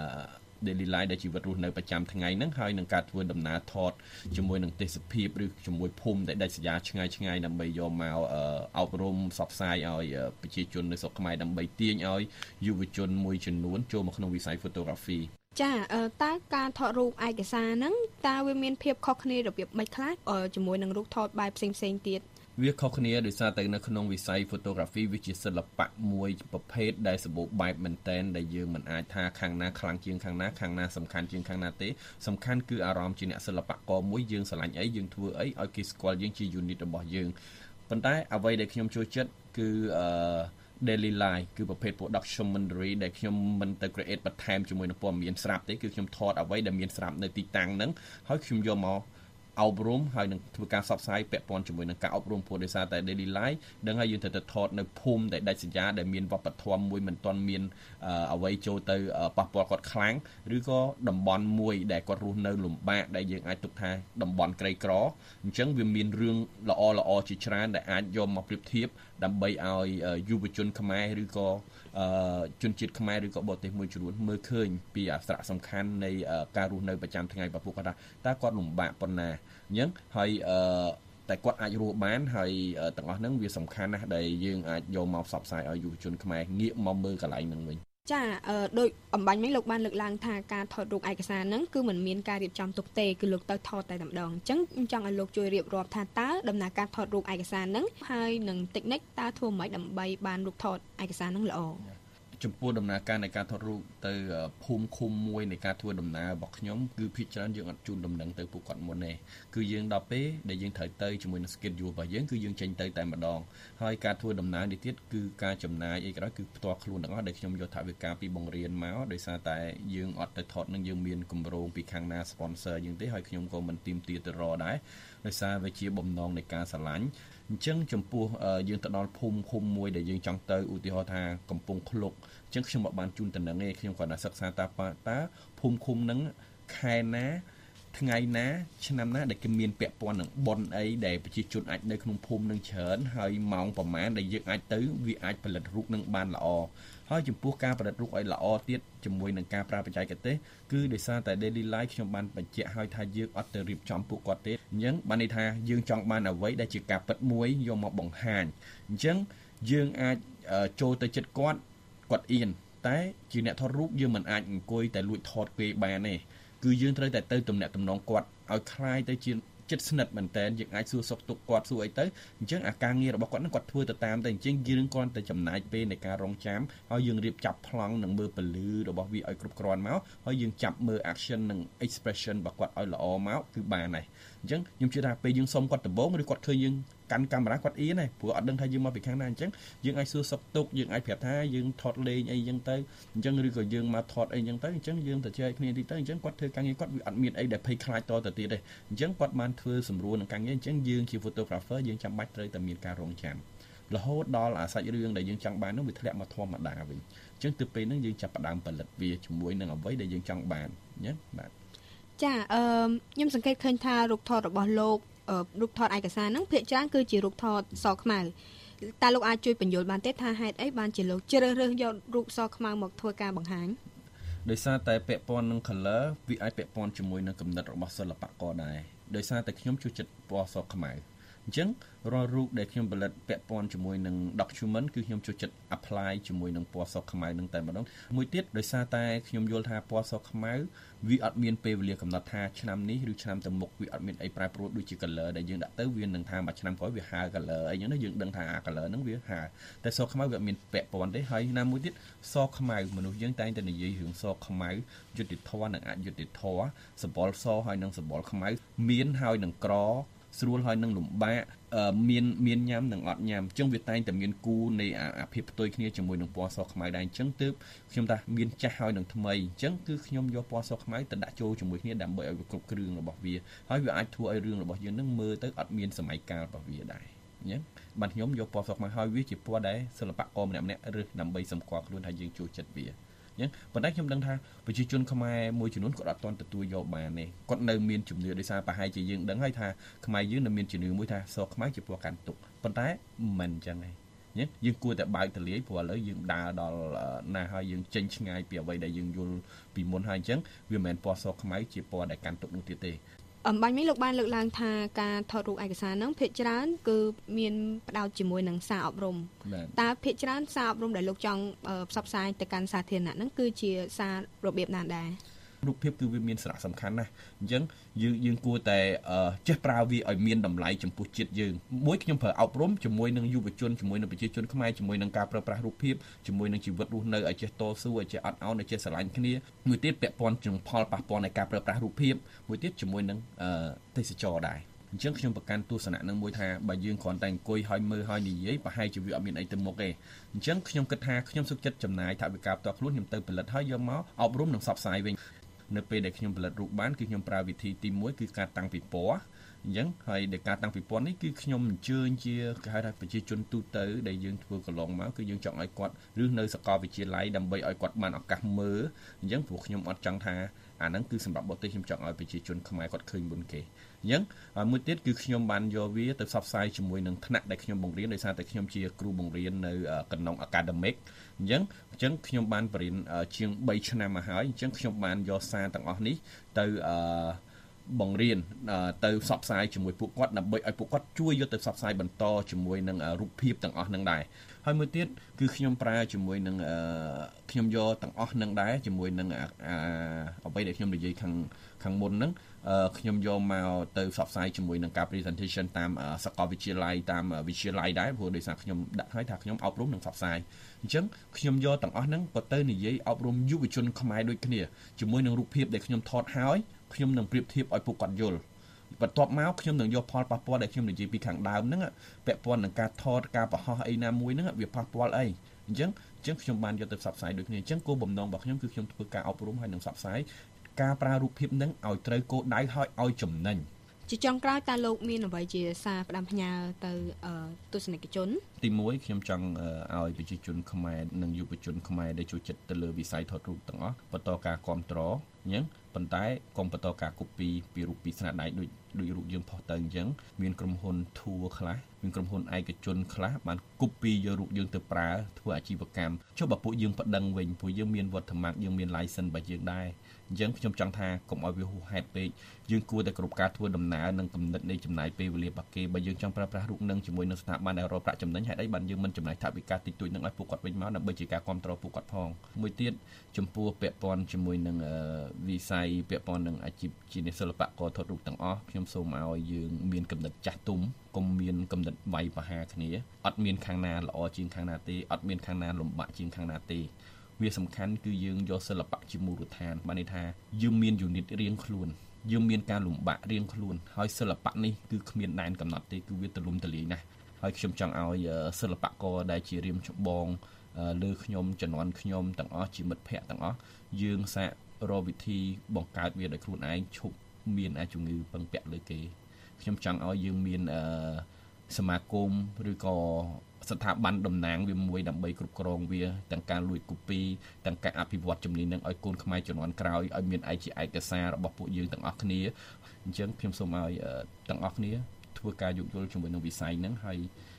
daily life ដែលជីវិតរស់នៅប្រចាំថ្ងៃហ្នឹងហើយនឹងការធ្វើដំណើរថតជាមួយនឹងទេសភាពឬជាមួយភូមិដែលដាច់ស្រយាលឆ្ងាយឆ្ងាយដើម្បីយកមកអប់រំផ្សព្វផ្សាយឲ្យប្រជាជននៅស្រុកខ្មែរដើម្បីទាញឲ្យយុវជនមួយចំនួនចូលមកក្នុងវិស័យ photography ចាតើការថតរូបឯកសារហ្នឹងតើវាមានភាពខុសគ្នារបៀបម៉េចខ្លះជាមួយនឹងរូបថតបែបផ្សេងផ្សេងទៀតវាខុសគ្នាដោយសារតែនៅក្នុងវិស័យ photography វាជាសិល្បៈមួយប្រភេទដែលសម្បូរបែបមែនតែនដែលយើងមិនអាចថាខាងណាខ្លាំងជាងខាងណាខាងណាសំខាន់ជាងខាងណាទេសំខាន់គឺអារម្មណ៍ជាអ្នកសិល្បករមួយយើងស្រឡាញ់អីយើងធ្វើអីឲ្យគេស្គាល់យើងជា unit របស់យើងប៉ុន្តែអ្វីដែលខ្ញុំចូលចិត្តគឺអឺdaily life គឺប្រភេទ documentary ដែលខ្ញុំមិនទៅ create បន្ថែមជាមួយនឹងព័ត៌មានស្រាប់ទេគឺខ្ញុំថតអ្វីដែលមានស្រាប់នៅទីតាំងហ្នឹងហើយខ្ញុំយកមកអប់រំហើយនឹងធ្វើការផ្សព្វផ្សាយពាក់ព័ន្ធជាមួយនឹងការអប់រំព្រោះដោយសារតែ daily life ដឹងហើយយើងត្រូវទៅថតនៅភូមិដែលដាច់ស្រយាលដែលមានវប្បធម៌មួយមិនទាន់មានអ្វីចូលទៅប៉ះពាល់គាត់ខ្លាំងឬក៏តំបន់មួយដែលគាត់រស់នៅលំបាកដែលយើងអាចទុកថាតំបន់ក្រីក្រអញ្ចឹងវាមានរឿងល្អល្អជាច្រើនដែលអាចយកមកប្រៀបធៀបដើម្បីឲ្យយុវជនខ្មែរឬក៏ជនជាតិខ្មែរឬក៏បរទេសមួយចំនួនមើលឃើញពីអត្ថន័យសំខាន់នៃការរស់នៅប្រចាំថ្ងៃរបស់ពួកគាត់ថាតើគាត់លំបាកប៉ុណ្ណាអញ្ចឹងហើយតែគាត់អាចរស់បានហើយទាំងអស់ហ្នឹងវាសំខាន់ណាស់ដែលយើងអាចយកមកផ្សព្វផ្សាយឲ្យយុវជនខ្មែរងាកមកមើលកន្លែងហ្នឹងវិញចាអឺដោយអំបញ្ញមិញលោកបានលើកឡើងថាការថតរូបឯកសារហ្នឹងគឺមិនមានការរៀបចំទុកទេគឺលោកទៅថតតែតែម្ដងអញ្ចឹងខ្ញុំចង់ឲ្យលោកជួយរៀបរាប់ថាតើដំណើរការថតរូបឯកសារហ្នឹងហើយនឹងតិចនិចតើធ្វើម៉េចដើម្បីបានរូបថតឯកសារហ្នឹងល្អចំពោះដំណើរការនៃការថតរូបទៅភូមិឃុំមួយនៃការធ្វើដំណើររបស់ខ្ញុំគឺភាគច្រើនយើងអត់ជូនដំណឹងទៅពួកគាត់មុនទេគឺយើងដល់ពេលដែលយើងត្រូវទៅជាមួយនឹង schedule របស់យើងគឺយើងចេញទៅតែម្ដងហើយការធ្វើដំណើរនេះទៀតគឺការចំណាយអីក៏ដោយគឺផ្ទាល់ខ្លួនទាំងអស់ដែលខ្ញុំយកថវិកាពីបង្រៀនមកដោយសារតែយើងអត់ទៅថតនឹងយើងមានគម្រោងពីខាងណា sponsor យើងទេហើយខ្ញុំក៏មិនទាមទារទៅរកដែរដោយសារវាជាបំណងនៃការស្រឡាញ់អញ្ចឹងចំពោះយើងទៅដល់ភូមិឃុំមួយដែលយើងចង់ទៅឧទាហរណ៍ថាកំពង់ឃ្លុកអញ្ចឹងខ្ញុំមិនបានជូនតំណែងទេខ្ញុំគាត់តែសិក្សាតាតើភូមិឃុំហ្នឹងខែណាថ្ងៃណាឆ្នាំណាដែលគេមានពាក់ព័ន្ធនឹងប៉ុនអីដែលប្រជាជនអាចនៅក្នុងភូមិនឹងច្រើនហើយម៉ោងប្រមាណដែលយើងអាចទៅវាអាចផលិតរូបនឹងបានល្អហើយចំពោះការផលិតរូបឲ្យល្អទៀតជាមួយនឹងការប្រើបច្ចេកទេសគឺដោយសារតែ daily life ខ្ញុំបានបញ្ជាក់ឲ្យថាយើងអត់ទៅរៀបចំពួកគាត់ទេអញ្ចឹងបានន័យថាយើងចង់បានអ្វីដែលជាការពិតមួយយកមកបង្ហាញអញ្ចឹងយើងអាចចូលទៅចិត្តគាត់គាត់អៀនតែជាអ្នកថតរូបយើងមិនអាចអង្គុយតែលួចថតគេបានទេគឺយើងត្រូវតែទៅទំនាក់ទំនងគាត់ឲ្យคล้ายទៅជាចិត្តស្និទ្ធមែនតើយើងអាចសួរសុខទុក្ខគាត់សួរអីទៅអញ្ចឹងអាការងាររបស់គាត់នឹងគាត់ធ្វើទៅតាមតែអញ្ចឹងយើងគ្រាន់តែចំណាយពេលនៃការរងចាំហើយយើងរៀបចាប់ប្លង់និងមើលពលឺរបស់វាឲ្យគ្រប់គ្រាន់មកហើយយើងចាប់មើល action និង expression របស់គាត់ឲ្យល្អមកគឺបានហើយអញ្ចឹងខ្ញុំជឿថាពេលយើងសុំគាត់ដំបងឬគាត់ឃើញយើងកាន់កាមេរ៉ាគាត់អៀនហើយព្រោះអត់ដឹងថាយើងមកពីខាងណាអញ្ចឹងយើងអាចសួរសុខទុក្ខយើងអាចប្រាប់ថាយើងថតលេងអីអញ្ចឹងទៅអញ្ចឹងឬក៏យើងមកថតអីអញ្ចឹងទៅអញ្ចឹងយើងទៅជែកគ្នាតិចទៅអញ្ចឹងគាត់ធ្វើការងារគាត់វាអត់មានអីដែលភ័យខ្លាចតទៅទៀតទេអញ្ចឹងគាត់បានធ្វើសម្រួលនឹងការងារអញ្ចឹងយើងជា photographer យើងចាំបាច់ត្រូវតែមានការរងចាំរហូតដល់អាសាច់រឿងដែលយើងចង់បាននោះវាធ្លាក់មកធម្មតាវិញអញ្ចឹងទៅពេលហ្នឹងយើងចាប់ផ្ដើមផលិតវាជាមួយនឹងអ្វីដែលយើងចង់បានណាបាទចាអឺខ្ញុំសង្កេតឃើញថារូបថតរបស់លោករូបថតឯកសារហ្នឹងភាគច្រើនគឺជារូបថតសខ្មៅតើលោកអាចជួយបញ្យល់បានទេថាហេតុអីបានជាលោកជ្រើសរើសយករូបសខ្មៅមកធ្វើការបង្ហាញដោយសារតែពាក់ព័ន្ធនឹង color វាអាចពាក់ព័ន្ធជាមួយនឹងគំនិតរបស់សិល្បករដែរដោយសារតែខ្ញុំចូលចិត្តពណ៌សខ្មៅអញ្ចឹងរាល់រូបដែលខ្ញុំផលិតពាក់ព័ន្ធជាមួយនឹង document គឺខ្ញុំចូលចិត្ត apply ជាមួយនឹងពណ៌សខ្មៅនឹងតែម្ដងមួយទៀតដោយសារតែខ្ញុំយល់ថាពណ៌សខ្មៅវាអត់មានពេលវេលាកំណត់ថាឆ្នាំនេះឬឆ្នាំទៅមុខវាអត់មានអីប្រែប្រួលដូចជា color ដែលយើងដាក់ទៅវានឹងថាមួយឆ្នាំក្រោយវាហើរ color អីចឹងណាយើងដឹងថាអា color ហ្នឹងវាហើរតែសខ្មៅវាអត់មានពាក់ព័ន្ធទេហើយណាមួយទៀតសខ្មៅមនុស្សយើងតែងតែនិយាយរឿងសខ្មៅយុត្តិធម៌និងអយុត្តិធម៌សម្បល់សហើយនិងសម្បល់ខ្មៅមានហើយនឹងក្រស្រួលហើយនឹងលំបាកមានមានញ៉ាំនិងអត់ញ៉ាំអញ្ចឹងវាតែងតែមានគូនៃអាភាពផ្ទុយគ្នាជាមួយនឹងពណ៌សខ្មៅដែរអញ្ចឹងទើបខ្ញុំថាមានចាស់ហើយនឹងថ្មីអញ្ចឹងគឺខ្ញុំយកពណ៌សខ្មៅទៅដាក់ចូលជាមួយគ្នាដើម្បីឲ្យវាគ្រប់គ្រឿងរបស់វាហើយវាអាចធ្វើឲ្យរឿងរបស់យើងនឹងមើលទៅអត់មានសម័យកាលរបស់វាដែរអញ្ចឹងបាទខ្ញុំយកពណ៌សខ្មៅហើយវាជាពណ៌ដែលសិល្បករម្នាក់ម្នាក់រើសដើម្បីសម្គាល់ខ្លួនថាយើងចូលចិត្តវាអញ្ចឹងប៉ុន្តែខ្ញុំដឹងថាប្រជាជនខ្មែរមួយចំនួនគាត់អត់ទាន់ទទួលយកបានទេគាត់នៅមានជំនឿដោយសារប្រហែលជាយើងដឹងហើយថាខ្មែរយើងនៅមានជំនឿមួយថាសខ្មែរជាពណ៌កាន់ទុកប៉ុន្តែមិនអញ្ចឹងទេយើងគួរតែបើកទលាយព្រោះឥឡូវយើងដើរដល់ណាហើយយើងចេញឆ្ងាយពីអ្វីដែលយើងយល់ពីមុនហើយអញ្ចឹងវាមិនមែនពណ៌សខ្មែរជាពណ៌ដែលកាន់ទុកនោះទៀតទេអំបញ្ញមីលោកបានលើកឡើងថាការថតរូបឯកសារហ្នឹងភាគច្រើនគឺមានផ្ដោតជាមួយនឹងសារអប់រំតើភាគច្រើនសារអប់រំដែលលោកចង់ផ្សព្វផ្សាយទៅកាន់សាធារណៈហ្នឹងគឺជាសាររបៀបណាដែររូបភាពគឺវាមានសារៈសំខាន់ណាស់អញ្ចឹងយើងយើងគួរតែចេះប្រើវាឲ្យមានតម្លៃចំពោះជាតិយើងមួយខ្ញុំប្រើអប់រំជាមួយនឹងយុវជនជាមួយនឹងប្រជាជនខ្មែរជាមួយនឹងការប្រើប្រាស់រូបភាពជាមួយនឹងជីវិតរស់នៅឲ្យចេះតស៊ូឲ្យចេះអត់ឱនឲ្យចេះស្រឡាញ់គ្នាមួយទៀតពាក់ព័ន្ធនឹងផលប៉ះពាល់នៃការប្រើប្រាស់រូបភាពមួយទៀតជាមួយនឹងទេសចរដែរអញ្ចឹងខ្ញុំប្រកាន់ទស្សនៈនឹងមួយថាបើយើងគ្រាន់តែអង្គុយហើយមើលហើយនិយាយប្រហែលជាវាអត់មានអីទៅមុខទេអញ្ចឹងខ្ញុំគិតថាខ្ញុំសុខចិត្តចំណាយថវិកាផ្ទាល់ខ្លួនខ្ញុំទៅផលិតហើយយកមកអប់រំនិងផ្សព្វផ្សាយវិញនៅពេលដែលខ្ញុំផលិតរូបបានគឺខ្ញុំប្រើវិធីទីមួយគឺការតាំងពីពណ៌អញ្ចឹងហើយដែលការតាំងពីពណ៌នេះគឺខ្ញុំអញ្ជើញជាគេហៅថាប្រជាជនទូទៅដែលយើងធ្វើកន្លងមកគឺយើងចង់ឲ្យគាត់ឬនៅសាកលវិទ្យាល័យដើម្បីឲ្យគាត់បានឱកាសមើលអញ្ចឹងព្រោះខ្ញុំអត់ចង់ថាអាហ្នឹងគឺសម្រាប់បរទេសខ្ញុំចង់ឲ្យប្រជាជនខ្មែរគាត់ឃើញមុនគេអញ្ចឹងមួយទៀតគឺខ្ញុំបានយកវាទៅផ្សព្វផ្សាយជាមួយនឹងថ្នាក់ដែលខ្ញុំបង្រៀនដោយសារតែខ្ញុំជាគ្រូបង្រៀននៅកណ្ដុង academic អញ្ចឹងអញ្ចឹងខ្ញុំបានបរិញ្ញាជាងបីឆ្នាំមកហើយអញ្ចឹងខ្ញុំបានយកសារទាំងអស់នេះទៅអឺបង្រៀនទៅផ្សព្វផ្សាយជាមួយពួកគាត់ដើម្បីឲ្យពួកគាត់ជួយយកទៅផ្សព្វផ្សាយបន្តជាមួយនឹងរូបភាពទាំងអស់នឹងដែរហើយមួយទៀតគឺខ្ញុំប្រើជាមួយនឹងខ្ញុំយកទាំងអស់នឹងដែរជាមួយនឹងអ្វីដែលខ្ញុំនិយាយខាងខាងមុនហ្នឹងខ្ញុំយកមកទៅផ្សព្វផ្សាយជាមួយនឹងការ presentation តាមសាកលវិទ្យាល័យតាមវិទ្យាល័យដែរព្រោះដោយសារខ្ញុំដាក់ឲ្យថាខ្ញុំអប់រំនិងផ្សព្វផ្សាយអញ្ចឹងខ្ញុំយកទាំងអស់ហ្នឹងក៏ទៅនិយាយអប់រំយុវជនខ្មែរដូចគ្នាជាមួយនឹងរូបភាពដែលខ្ញុំថតហើយខ្ញុំនឹងប្រៀបធៀបឲ្យពួកគាត់យល់បន្ទាប់មកខ្ញុំនឹងយកផលប៉ះពាល់ដែលខ្ញុំនិយាយពីខាងដើមហ្នឹងពាក់ព័ន្ធនឹងការថតការបង្ហោះអីណាមួយហ្នឹងវាប៉ះពាល់អីអញ្ចឹងអញ្ចឹងខ្ញុំបានយកទៅផ្សព្វផ្សាយដូចគ្នាអញ្ចឹងគោលបំណងរបស់ខ្ញុំគឺខ្ញុំធ្វើការអប់រំហើយនឹងផ្សព្វផ្សាយការប្រើរូបភាពហ្នឹងឲ្យត្រូវគោលដៅហើយឲ្យចំណេញជាចុងក្រោយតើលោកមានអ្វីជាសារផ្ដាំផ្ញើទៅទស្សនិកជនទីមួយខ្ញុំចង់ឲ្យប្រជាជនខ្មែរនិងយុវជនខ្មែរដែលចូលចិត្តទៅលើវិស័យថតរូបទាំងអស់បន្តការគាំទ្រអញ្ចឹងប៉ុន្តែកុំបន្តការ copy ពីរូបពីស្នាដៃដូចដូចរូបយើងផុសទៅអញ្ចឹងមានក្រុមហ៊ុន tour ខ្លះមានក្រុមហ៊ុនឯកជនខ្លះបាន copy យករូបយើងទៅប្រើធ្វើអាជីវកម្មចុះបើពួកយើងប្តឹងវិញពួកយើងមានវត្តមានយើងមាន license របស់យើងដែរអញ្ចឹងខ្ញុំចង់ថាកុំឲ្យវាហួសហេតុពេកយើងគួរតែគ្រប់ការធ្វើដំណើរនិងគំនិតនៃចំណាយពេលវេលារបស់គេបើយើងចង់ប្រើប្រាស់រូបនឹងជាមួយនឹងស្ថាប័នដែលរកប្រាក់ចំណេញហេតុអីបានយើងមិនចំណាយថវិកាតិចតួចនឹងឲ្យពួកគាត់វិញមកដើម្បីជាការគ្រប់គ្រងពួកគាត់ផងមួយទៀតចំពោះពាក់ព័ន្ធជាមួយនឹងវិស័យពាក់ព័ន្ធនឹងអាជីពជាអ្នកសិល្បករថតរូបទាំងអស់ខ្ញុំសូមឲ្យយើងមានគំនិតចាស់ទុំកុំមានគំនិតវាយប្រហារគ្នាអត់មានខាងណាល្អជាងខាងណាទេអត់មានខាងណាលំបាកជាងខាងណាទេវាសំខាន់គឺយើងយកសិល្បៈជាមូលដ្ឋានបានន័យថាយើងមានយូនីតរៀងខ្លួនយើងមានការលំបាករៀងខ្លួនហើយសិល្បៈនេះគឺគ្មានដែនកំណត់ទេគឺវាទូលំទូលាយណាស់ហើយខ្ញុំចង់ឲ្យសិល្បករដែលជារៀមច្បងលើខ្ញុំជំនាន់ខ្ញុំទាំងអស់ជាមិត្តភ័ក្តិទាំងអស់យើងសាករកវិធីបង្កើតវាដោយខ្លួនឯងឈប់មានអាជំងឺពឹងពាក់លើគេខ្ញុំចង់ឲ្យយើងមានសមាគមឬក៏ស្ថាប័នតំណាងវាមួយដើម្បីគ្រប់គ្រងវាទាំងការលួចកូពីទាំងការអភិវឌ្ឍជំនាញនឹងឲ្យកូនខ្មែរជំនាន់ក្រោយឲ្យមានឯកជាឯកសាររបស់ពួកយើងទាំងអស់គ្នាអញ្ចឹងខ្ញុំសូមឲ្យទាំងអស់គ្នាធ្វើការយោគយល់ជាមួយនឹងវិស័យហ្នឹងហើយ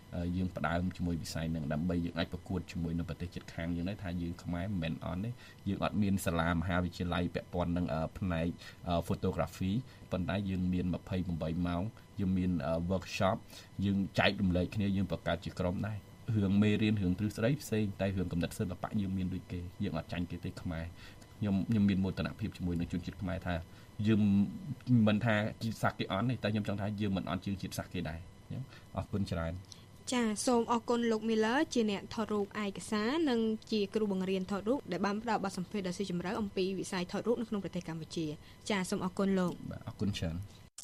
យើងផ្ដើមជាមួយវិស័យនឹងដើម្បីយើងអាចប្រកួតជាមួយនៅប្រទេសជិតខាងយើងដែរថាយើងខ្មែរមិនមែនអត់ទេយើងអត់មានសាលាមហាវិទ្យាល័យពាក់ព័ន្ធនឹងផ្នែក photography ប៉ុន្តែយើងមានยี่สิบแปดម៉ោងយើងមាន workshop យើងចែករំលែកគ្នាយើងបង្កើតជាក្រុមដែររឿងមេរៀនរឿងទ្រឹស្ដីផ្សេងតែរឿងកំណត់សិល្បៈយើងមានដូចគេយើងអត់ចាញ់គេទេខ្មែរខ្ញុំខ្ញុំមានមោទនភាពជាមួយនឹងជនជាតិខ្មែរថាយើងមិនថាជាតិសាសន៍គេអន់ទេតែខ្ញុំចង់ថាយើងមិនអន់ជាងជាតិសាសន៍គេដែរអរគុណច្រើនចាសូមអរគុណលោក Miller ជាអ្នកថតរូបឯកសារនិងជាគ្រូបង្រៀនថតរូបដែលបានផ្ដល់បទសម្ភាសន៍ដ៏ស៊ីជម្រៅអំពីវិស័យថតរូបនៅក្នុងប្រទេសកម្ពុជាចាសូមអរគុណលោកបាទអរគុណច្រើន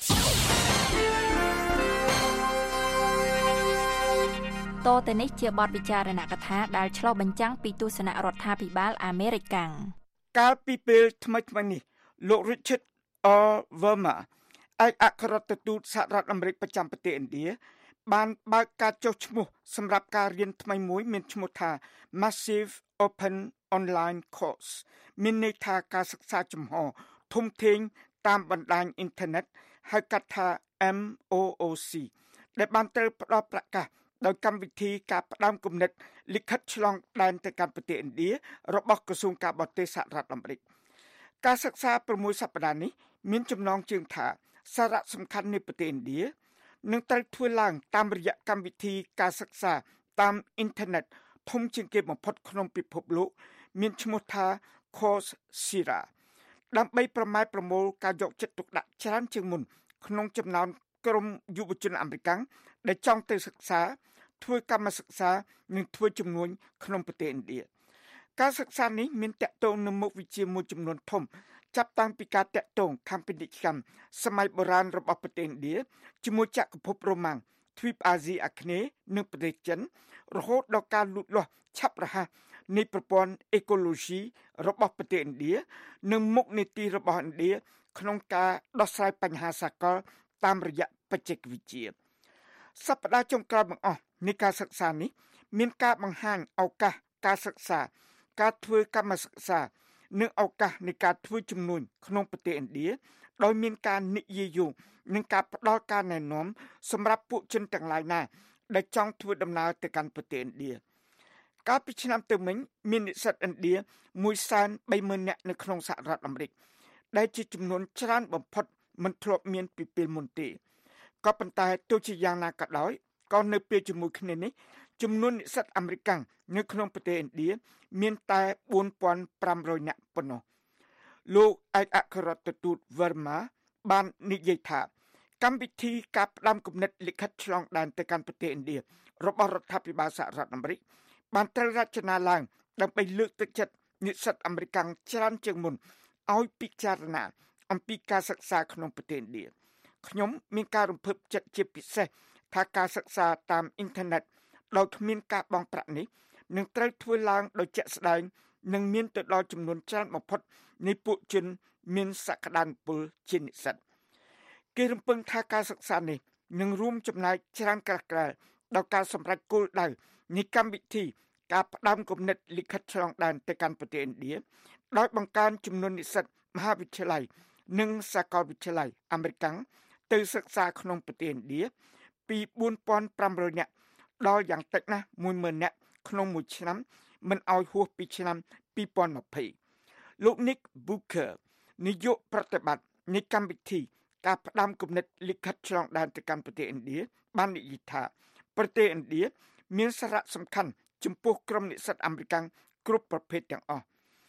តទៅនេះជាបទពិចារណកថាដែលឆ្លុះបញ្ចាំងពីទស្សនៈរដ្ឋាភិបាលអាមេរិកកាំងកាលពីពេលថ្មីៗនេះលោក Richard R. Verma ឯកអគ្គរដ្ឋទូតសហរដ្ឋអាមេរិកប្រចាំប្រទេសឥណ្ឌាបានបើកការចុះឈ្មោះសម្រាប់ការរៀនថ្មីមួយមានឈ្មោះថា Massive Open Online Course មានន័យថាការសិក្សាចំហធំធេងតាមបណ្ដាញអ៊ីនធឺណិតហៅកាត់ថា M O O C ដែលបានត្រូវផ្ដល់ប្រកាសដោយកម្មវិធីការផ្ដើមគំនិតលិខិតឆ្លងដែនទៅកាន់ប្រទេសឥណ្ឌារបស់ក្រសួងការបរទេសសហរដ្ឋអាមេរិកការសិក្សា៦សប្តាហ៍នេះមានចំណងជើងថាសារៈសំខាន់នៃប្រទេសឥណ្ឌានឹងត្រូវធ្វើឡើងតាមរយៈកម្មវិធីការសិក្សាតាមអ៊ីនធឺណិតធំជាងគេបំផុតក្នុងពិភពលោកមានឈ្មោះថា Coursera ដើម្បីប្រម៉ែប្រមូលការយកចិត្តទុកដាក់ច្រើនជាងមុនក្នុងចំណោមក្រុមយុវជនអាមេរិកដែលចង់ទៅសិក្សាធ្វើកម្មសិក្សានិងធ្វើជំនួញក្នុងប្រទេសឥណ្ឌាការសិក្សានេះមានតាក់ទងនឹងមុខវិជ្ជាមួយចំនួនធំចាប់តាំងពីការតាក់ទងខាងពាណិជ្ជកម្មសម័យបុរាណរបស់ប្រទេសឥណ្ឌាជាមួយចក្រភពរ៉ូម៉ាំងទ្វីបអាស៊ីអាគ្នេយ៍និងប្រទេសចិនរហូតដល់ការលូតលាស់ឆាប់រហ័សនៃប្រព័ន្ធអេកូឡូស៊ីរបស់ប្រទេសឥណ្ឌានិងមុខនីតិរបស់ឥណ្ឌាក្នុងការដោះស្រាយបញ្ហាសកលតាមរយៈបច្ចេកវិទ្យាសប្តាហ៍ចុងក្រោយបង្អស់នៃការសិក្សានេះមានការបង្ហាញឱកាសការសិក្សាការធ្វើកម្មសិក្សានិងឱកាសនៃការធ្វើជំនួញក្នុងប្រទេសឥណ្ឌាដោយមានការនិយាយយោងនិងការផ្ដល់ការណែនាំសម្រាប់ពួកជនទាំងឡាយណាដែលចង់ធ្វើដំណើរទៅកាន់ប្រទេសឥណ្ឌាកាលពីឆ្នាំទៅមិញមាននិស្សិតឥណ្ឌាមួយសែនបីម៉ឺននាក់នៅក្នុងសហរដ្ឋអាមេរិកដែលជាចំនួនច្រើនបំផុតមិនធ្លាប់មានពីពេលមុនទេក៏ប៉ុន្តែទោះជាយ៉ាងណាក៏ដោយក៏នៅពេលជាមួយគ្នានេះចំនួននិស្សិតអាមេរិកនៅក្នុងប្រទេសឥណ្ឌាមានតែបួនពាន់ប្រាំរយនាក់ប៉ុណ្ណោះលោកឯកអគ្គរដ្ឋទូត Verma បាននិយាយថាកម្មវិធីការផ្ដាំគំនិតលិខិតឆ្លងដែនទៅកាន់ប្រទេសឥណ្ឌារបស់រដ្ឋាភិបាលសហរដ្ឋអាមេរិកបានត្រូវរចនាឡើងដើម្បីលើកទឹកចិត្តនិស្សិតអាមេរិកច្រើនជាងមុនឲ្យពិចារណាអំពីការសិក្សាក្នុងប្រទេសឥណ្ឌាខ្ញុំមានការរំភើបចិត្តជាពិសេសថាការសិក្សាតាមអ៊ីនធឺណិតដោយគ្មានការបង់ប្រាក់នេះនឹងត្រូវធ្វើឡើងដោយជាក់ស្ដែងនិងមានទៅដល់ចំនួនច្រើនបំផុតនៃពួកជនមានសក្តានុពលជានិស្សិតគេរំពឹងថាការសិក្សានេះនឹងរួមចំណែកច្រើនក្រាស់ក្រែលដល់ការសម្រេចគោលដៅនៃកម្មវិធីការផ្ដាំគំនិតលិខិតឆ្លងដែនទៅកាន់ប្រទេសឥណ្ឌាដោយបង្កើនចំនួននិស្សិតមហាវិទ្យាល័យនិងសាកលវិទ្យាល័យអាមេរិកទៅសិក្សាក្នុងប្រទេសឥណ្ឌាពីបួនពាន់ប្រាំរយនាក់ដល់យ៉ាងតិចណាស់មួយម៉ឺននាក់ក្នុងមួយឆ្នាំមិនឲ្យហួសពីឆ្នាំពីរពាន់ยี่สิบលោក Nick Booker នាយកប្រតិបត្តិនៃកម្មវិធីការផ្ដាំគំនិតលិខិតឆ្លងដែនទៅកាន់ប្រទេសឥណ្ឌាបាននិយាយថាប្រទេសឥណ្ឌាមានសារៈសំខាន់ចំពោះក្រុមនិស្សិតអាមេរិកគ្រប់ប្រភេទទាំងអស់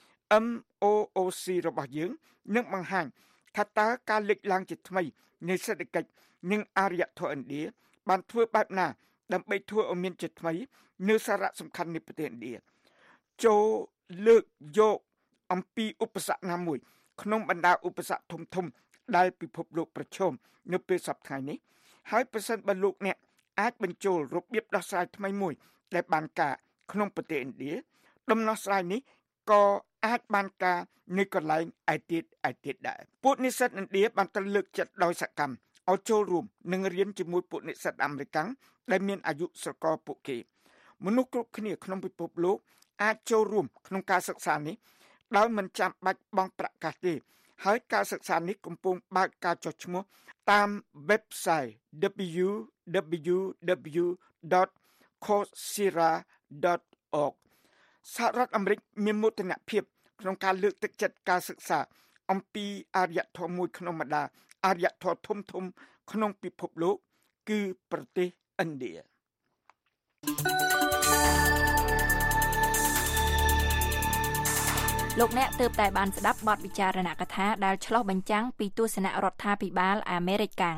M O O C របស់យើងនឹងបង្ហាញថាតើការលេចឡើងជាថ្មីនៃសេដ្ឋកិច្ចនិងអរិយធម៌ឥណ្ឌាបានធ្វើបែបណាដើម្បីធ្វើឲ្យមានជាថ្មីនៅសារៈសំខាន់នៃប្រទេសឥណ្ឌាចូលលើកយកអំពីឧបសគ្គណាមួយក្នុងបណ្ដាឧបសគ្គធំធំដែលពិភពលោកប្រឈមនៅពេលសប្តាហ៍នេះហើយប្រសិនបើលោកអ្នកអាចបញ្ចូលរបៀបដោះស្រាយថ្មីមួយដែលបានការក្នុងប្រទេសឥណ្ឌាដំណោះស្រាយនេះក៏អាចបានការនៅកន្លែងឯទៀតឯទៀតដែរពួកនិស្សិតឥណ្ឌាបានត្រូវលើកចិត្តដោយសកម្មឲ្យចូលរួមនិងរៀនជាមួយពួកនិស្សិតអាមេរិកដែលមានអាយុស្រករពួកគេមនុស្សគ្រប់គ្នាក្នុងពិភពលោកអាចចូលរួមក្នុងការសិក្សានេះដោយមិនចាំបាច់បង់ប្រាក់កាសទេហើយការសិក្សានេះកំពុងបើកការចុះឈ្មោះតាម website w w w dot coursera dot org សហរដ្ឋអាមេរិកមានមោទនភាពក្នុងការលើកទឹកចិត្តការសិក្សាអំពីអរិយធម៌មួយក្នុងម្ដាអរិយធម៌ធំធំក្នុងពិភពលោកគឺប្រទេសឥណ្ឌាលោកអ្នកទើបតែបានស្ដាប់បទវិចារណកថាដែលឆ្លុះបញ្ចាំងពីទស្សនៈរដ្ឋាភិបាលអាមេរិកកាំង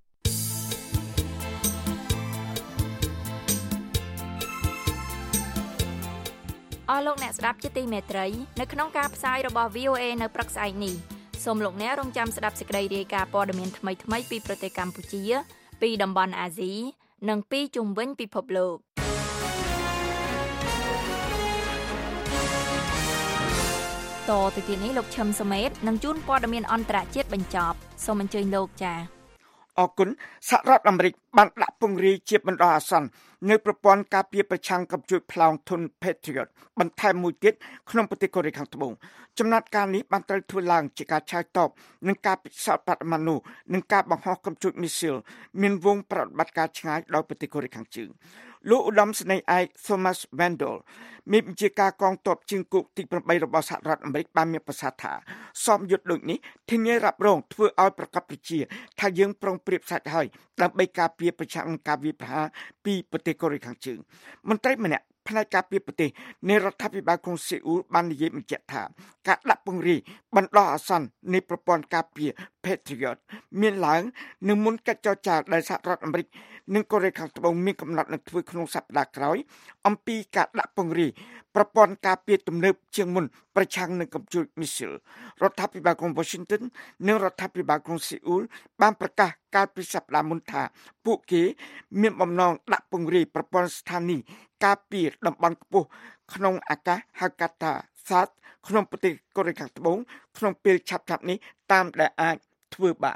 អស់លោកអ្នកស្ដាប់ជាទីមេត្រីនៅក្នុងការផ្សាយរបស់ វី អូ អេ នៅព្រឹកស្អែកនេះសូមលោកអ្នករងចាំស្ដាប់សេចក្តីរាយការណ៍ព័ត៌មានថ្មីៗពីប្រទេសកម្ពុជាពីតំបន់អាស៊ីនិងពីជុំវិញពិភពលោកតទៅទីនេះលោកឈឹមសុមេតនឹងជួនព័ត៌មានអន្តរជាតិបញ្ចប់សូមអញ្ជើញលោកចា៎អរគុណសហរដ្ឋអាមេរិកបានដាក់ពង្រាយជាបណ្ដោះអាសន្ននៅប្រព័ន្ធការពារប្រឆាំងកំជួចផ្លោងធុន Patriot បន្ថែមមួយទៀតក្នុងប្រទេសកូរ៉េខាងត្បូងចំណាត់ការនេះបានត្រូវធ្វើឡើងជាការឆ្លើយតបនឹងការពិសោធន៍បដិមានូនិងការបង្ហោះកំជួចមីស៊ីលមានវងប្រតិបត្តិការឆ្ងាយដោយប្រទេសកូរ៉េខាងជើងលោកឧត្តមសេនីយ៍ឯក Thomas Vandal មេបញ្ជាការកងទ័ពជើងគោកទីeightរបស់សហរដ្ឋអាមេរិកបានមានប្រសាសន៍ថាសមយុទ្ធដូចនេះធានារ៉ាប់រងធ្វើឲ្យប្រកបប្រជាថាយើងប្រុងប្រៀបសាច់ហើយដើម្បីការពារប្រឆាំងនឹងការវាយប្រហារពីប្រទេសកូរ៉េខាងជើងមន្ត្រីម្នាក់ផ្នែកការពារប្រទេសនៃរដ្ឋាភិបាលក្រុងសេអ៊ូលបាននិយាយបញ្ជាក់ថាការដាក់ពង្រាយបណ្ដោះអាសន្ននៃប្រព័ន្ធការពារ Patriot មានឡើងនឹងមុនកិច្ចចរចាដែលសហរដ្ឋអាមេរិកនិងកូរ៉េខាងត្បូងមានកំណត់នឹងធ្វើក្នុងសប្តាហ៍ក្រោយអំពីការដាក់ពង្រាយប្រព័ន្ធការពារទំនើបជាងមុនប្រឆាំងនឹងកំជួចមីស៊ីលរដ្ឋាភិបាលក្រុង Washington និងរដ្ឋាភិបាលក្រុងសេអ៊ូលបានប្រកាសកាលពីសប្តាហ៍មុនថាពួកគេមានបំណងដាក់ពង្រាយប្រព័ន្ធស្ថានីយ៍ការពារតំបន់ខ្ពស់ក្នុងអាកាសហៅកាត់ថា សា ក្នុងប្រទេសកូរ៉េខាងត្បូងក្នុងពេលឆាប់ៗនេះតាមដែលអាចធ្វើបាន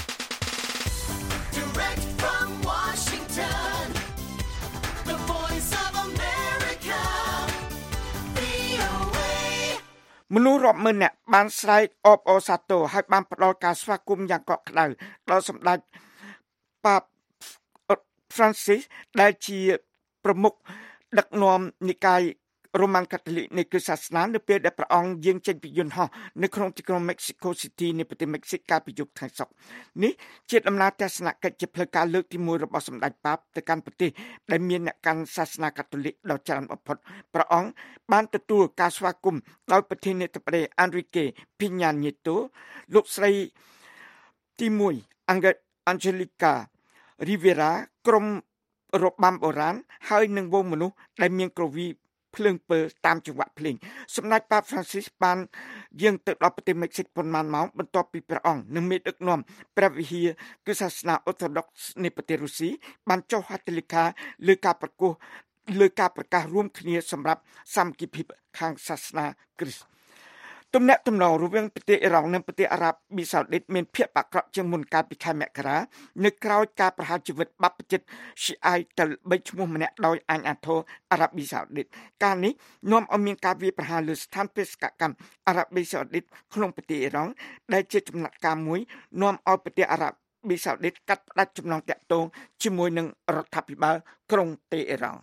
មនុស្សរាប់ម៉ឺននាក់បានស្រែកអបអរសាទរហើយបានផ្ដល់ការស្វាគមន៍យ៉ាងកក់ក្ដៅដល់សម្ដេចប៉ាប Francis ដែលជាប្រមុខដឹកនាំនិកាយរ៉ូម៉ាន់កាតូលិកនៃគ្រិស្តសាសនានៅពេលដែលព្រះអង្គយាងចេញពីយន្តហោះនៅក្នុងទីក្រុង Mexico City នៃប្រទេស Mexico កាលពីយប់ថ្ងៃសុក្រនេះជាដំណើរទស្សនកិច្ចជាផ្លូវការលើកទីoneរបស់សម្ដេចប៉ាបទៅកាន់ប្រទេសដែលមានអ្នកកាន់សាសនាកាតូលិកដ៏ច្រើនបំផុតព្រះអង្គបានទទួលការស្វាគមន៍ដោយប្រធានាធិបតី Enrique Peña Nieto លោកស្រីទីone Angelica Rivera ក្រុមរបាំបុរាណហើយនឹងវងមនុស្សដែលមានក្រវីភ្លើងពើតាមចង្វាក់ភ្លេងសម្ដេចប៉ាប Francis បានយាងទៅដល់ប្រទេសមិចស៊ិកប៉ុន្មានម៉ោងបន្ទាប់ពីព្រះអង្គនិងមេដឹកនាំព្រះវិហារគឺសាសនា Orthodox នៃប្រទេសរុស្ស៊ីបានចុះហត្ថលេខាលើការប្រកាសលើការប្រកាសរួមគ្នាសម្រាប់សាមគ្គីភាពខាងសាសនាគ្រីស្ទទំនាក់ទំនងរវាងប្រទេសអ៊ីរ៉ង់និងប្រទេសអារ៉ាប៊ីសាអូឌីតមានភាពអាក្រក់ជាងមុនកាលពីខែមករានៅក្រៅការប្រហារជីវិតបព្វជិតស៊ីអាយទៅបីឈ្មោះម្នាក់ដោយអាញ់អាធរអារ៉ាប៊ីសាអូឌីតការនេះនាំឲ្យមានការវាយប្រហារលើស្ថានបេសកកម្មអារ៉ាប៊ីសាអូឌីតក្នុងប្រទេសអ៊ីរ៉ង់ដែលជាចំណាត់ការមួយនាំឲ្យប្រទេសអារ៉ាប៊ីសាអូឌីតកាត់ផ្តាច់ចំណងទាក់ទងជាមួយនឹងរដ្ឋាភិបាលក្រុងតេហេរ៉ង់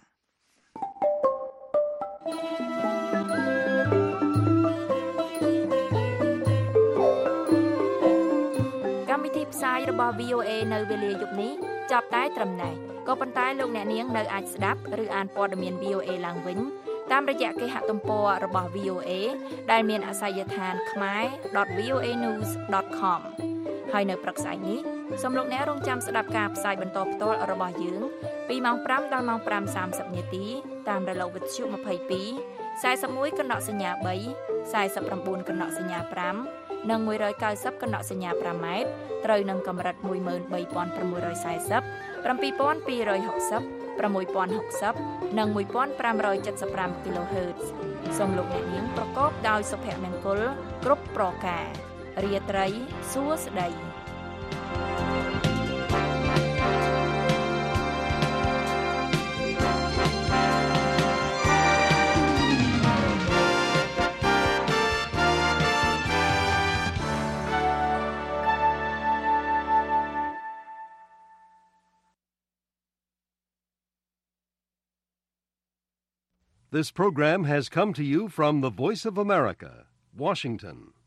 ផ្សាយរបស់ វី អូ អេ នៅវេលាយប់នេះចប់តែត្រឹមនេះក៏ប៉ុន្តែលោកអ្នកនាងនៅអាចស្ដាប់ឬអានព័ត៌មាន វី អូ អេ ឡើងវិញតាមរយៈគេហទំព័ររបស់ វី អូ អេ ដែលមានអាសយដ្ឋាន khmae dot v o a news dot com ហើយនៅព្រឹកស្អែកនេះសូមលោកអ្នករងចាំស្ដាប់ការផ្សាយបន្តផ្ទាល់របស់យើងពីម៉ោងfiveដល់ម៉ោងfiveសាមសិបនាទីតាមរលកវិទ្យុtwenty-two forty-oneកណ្ដកសញ្ញាthree forty-nineកណ្ដកសញ្ញាfiveនិងone ninetyកណ្ដកសញ្ញាfiveម៉ែត្រត្រូវនឹងកម្រិតone three thousand six hundred forty seven thousand two hundred sixty six thousand sixtyនិងone five seven five គីឡូហឺតซ์សូមលោកអ្នកនាងប្រកបដោយសុភមង្គលគ្រប់ប្រការរាត្រីសួស្តី This program has come to you from the Voice of America, Washington.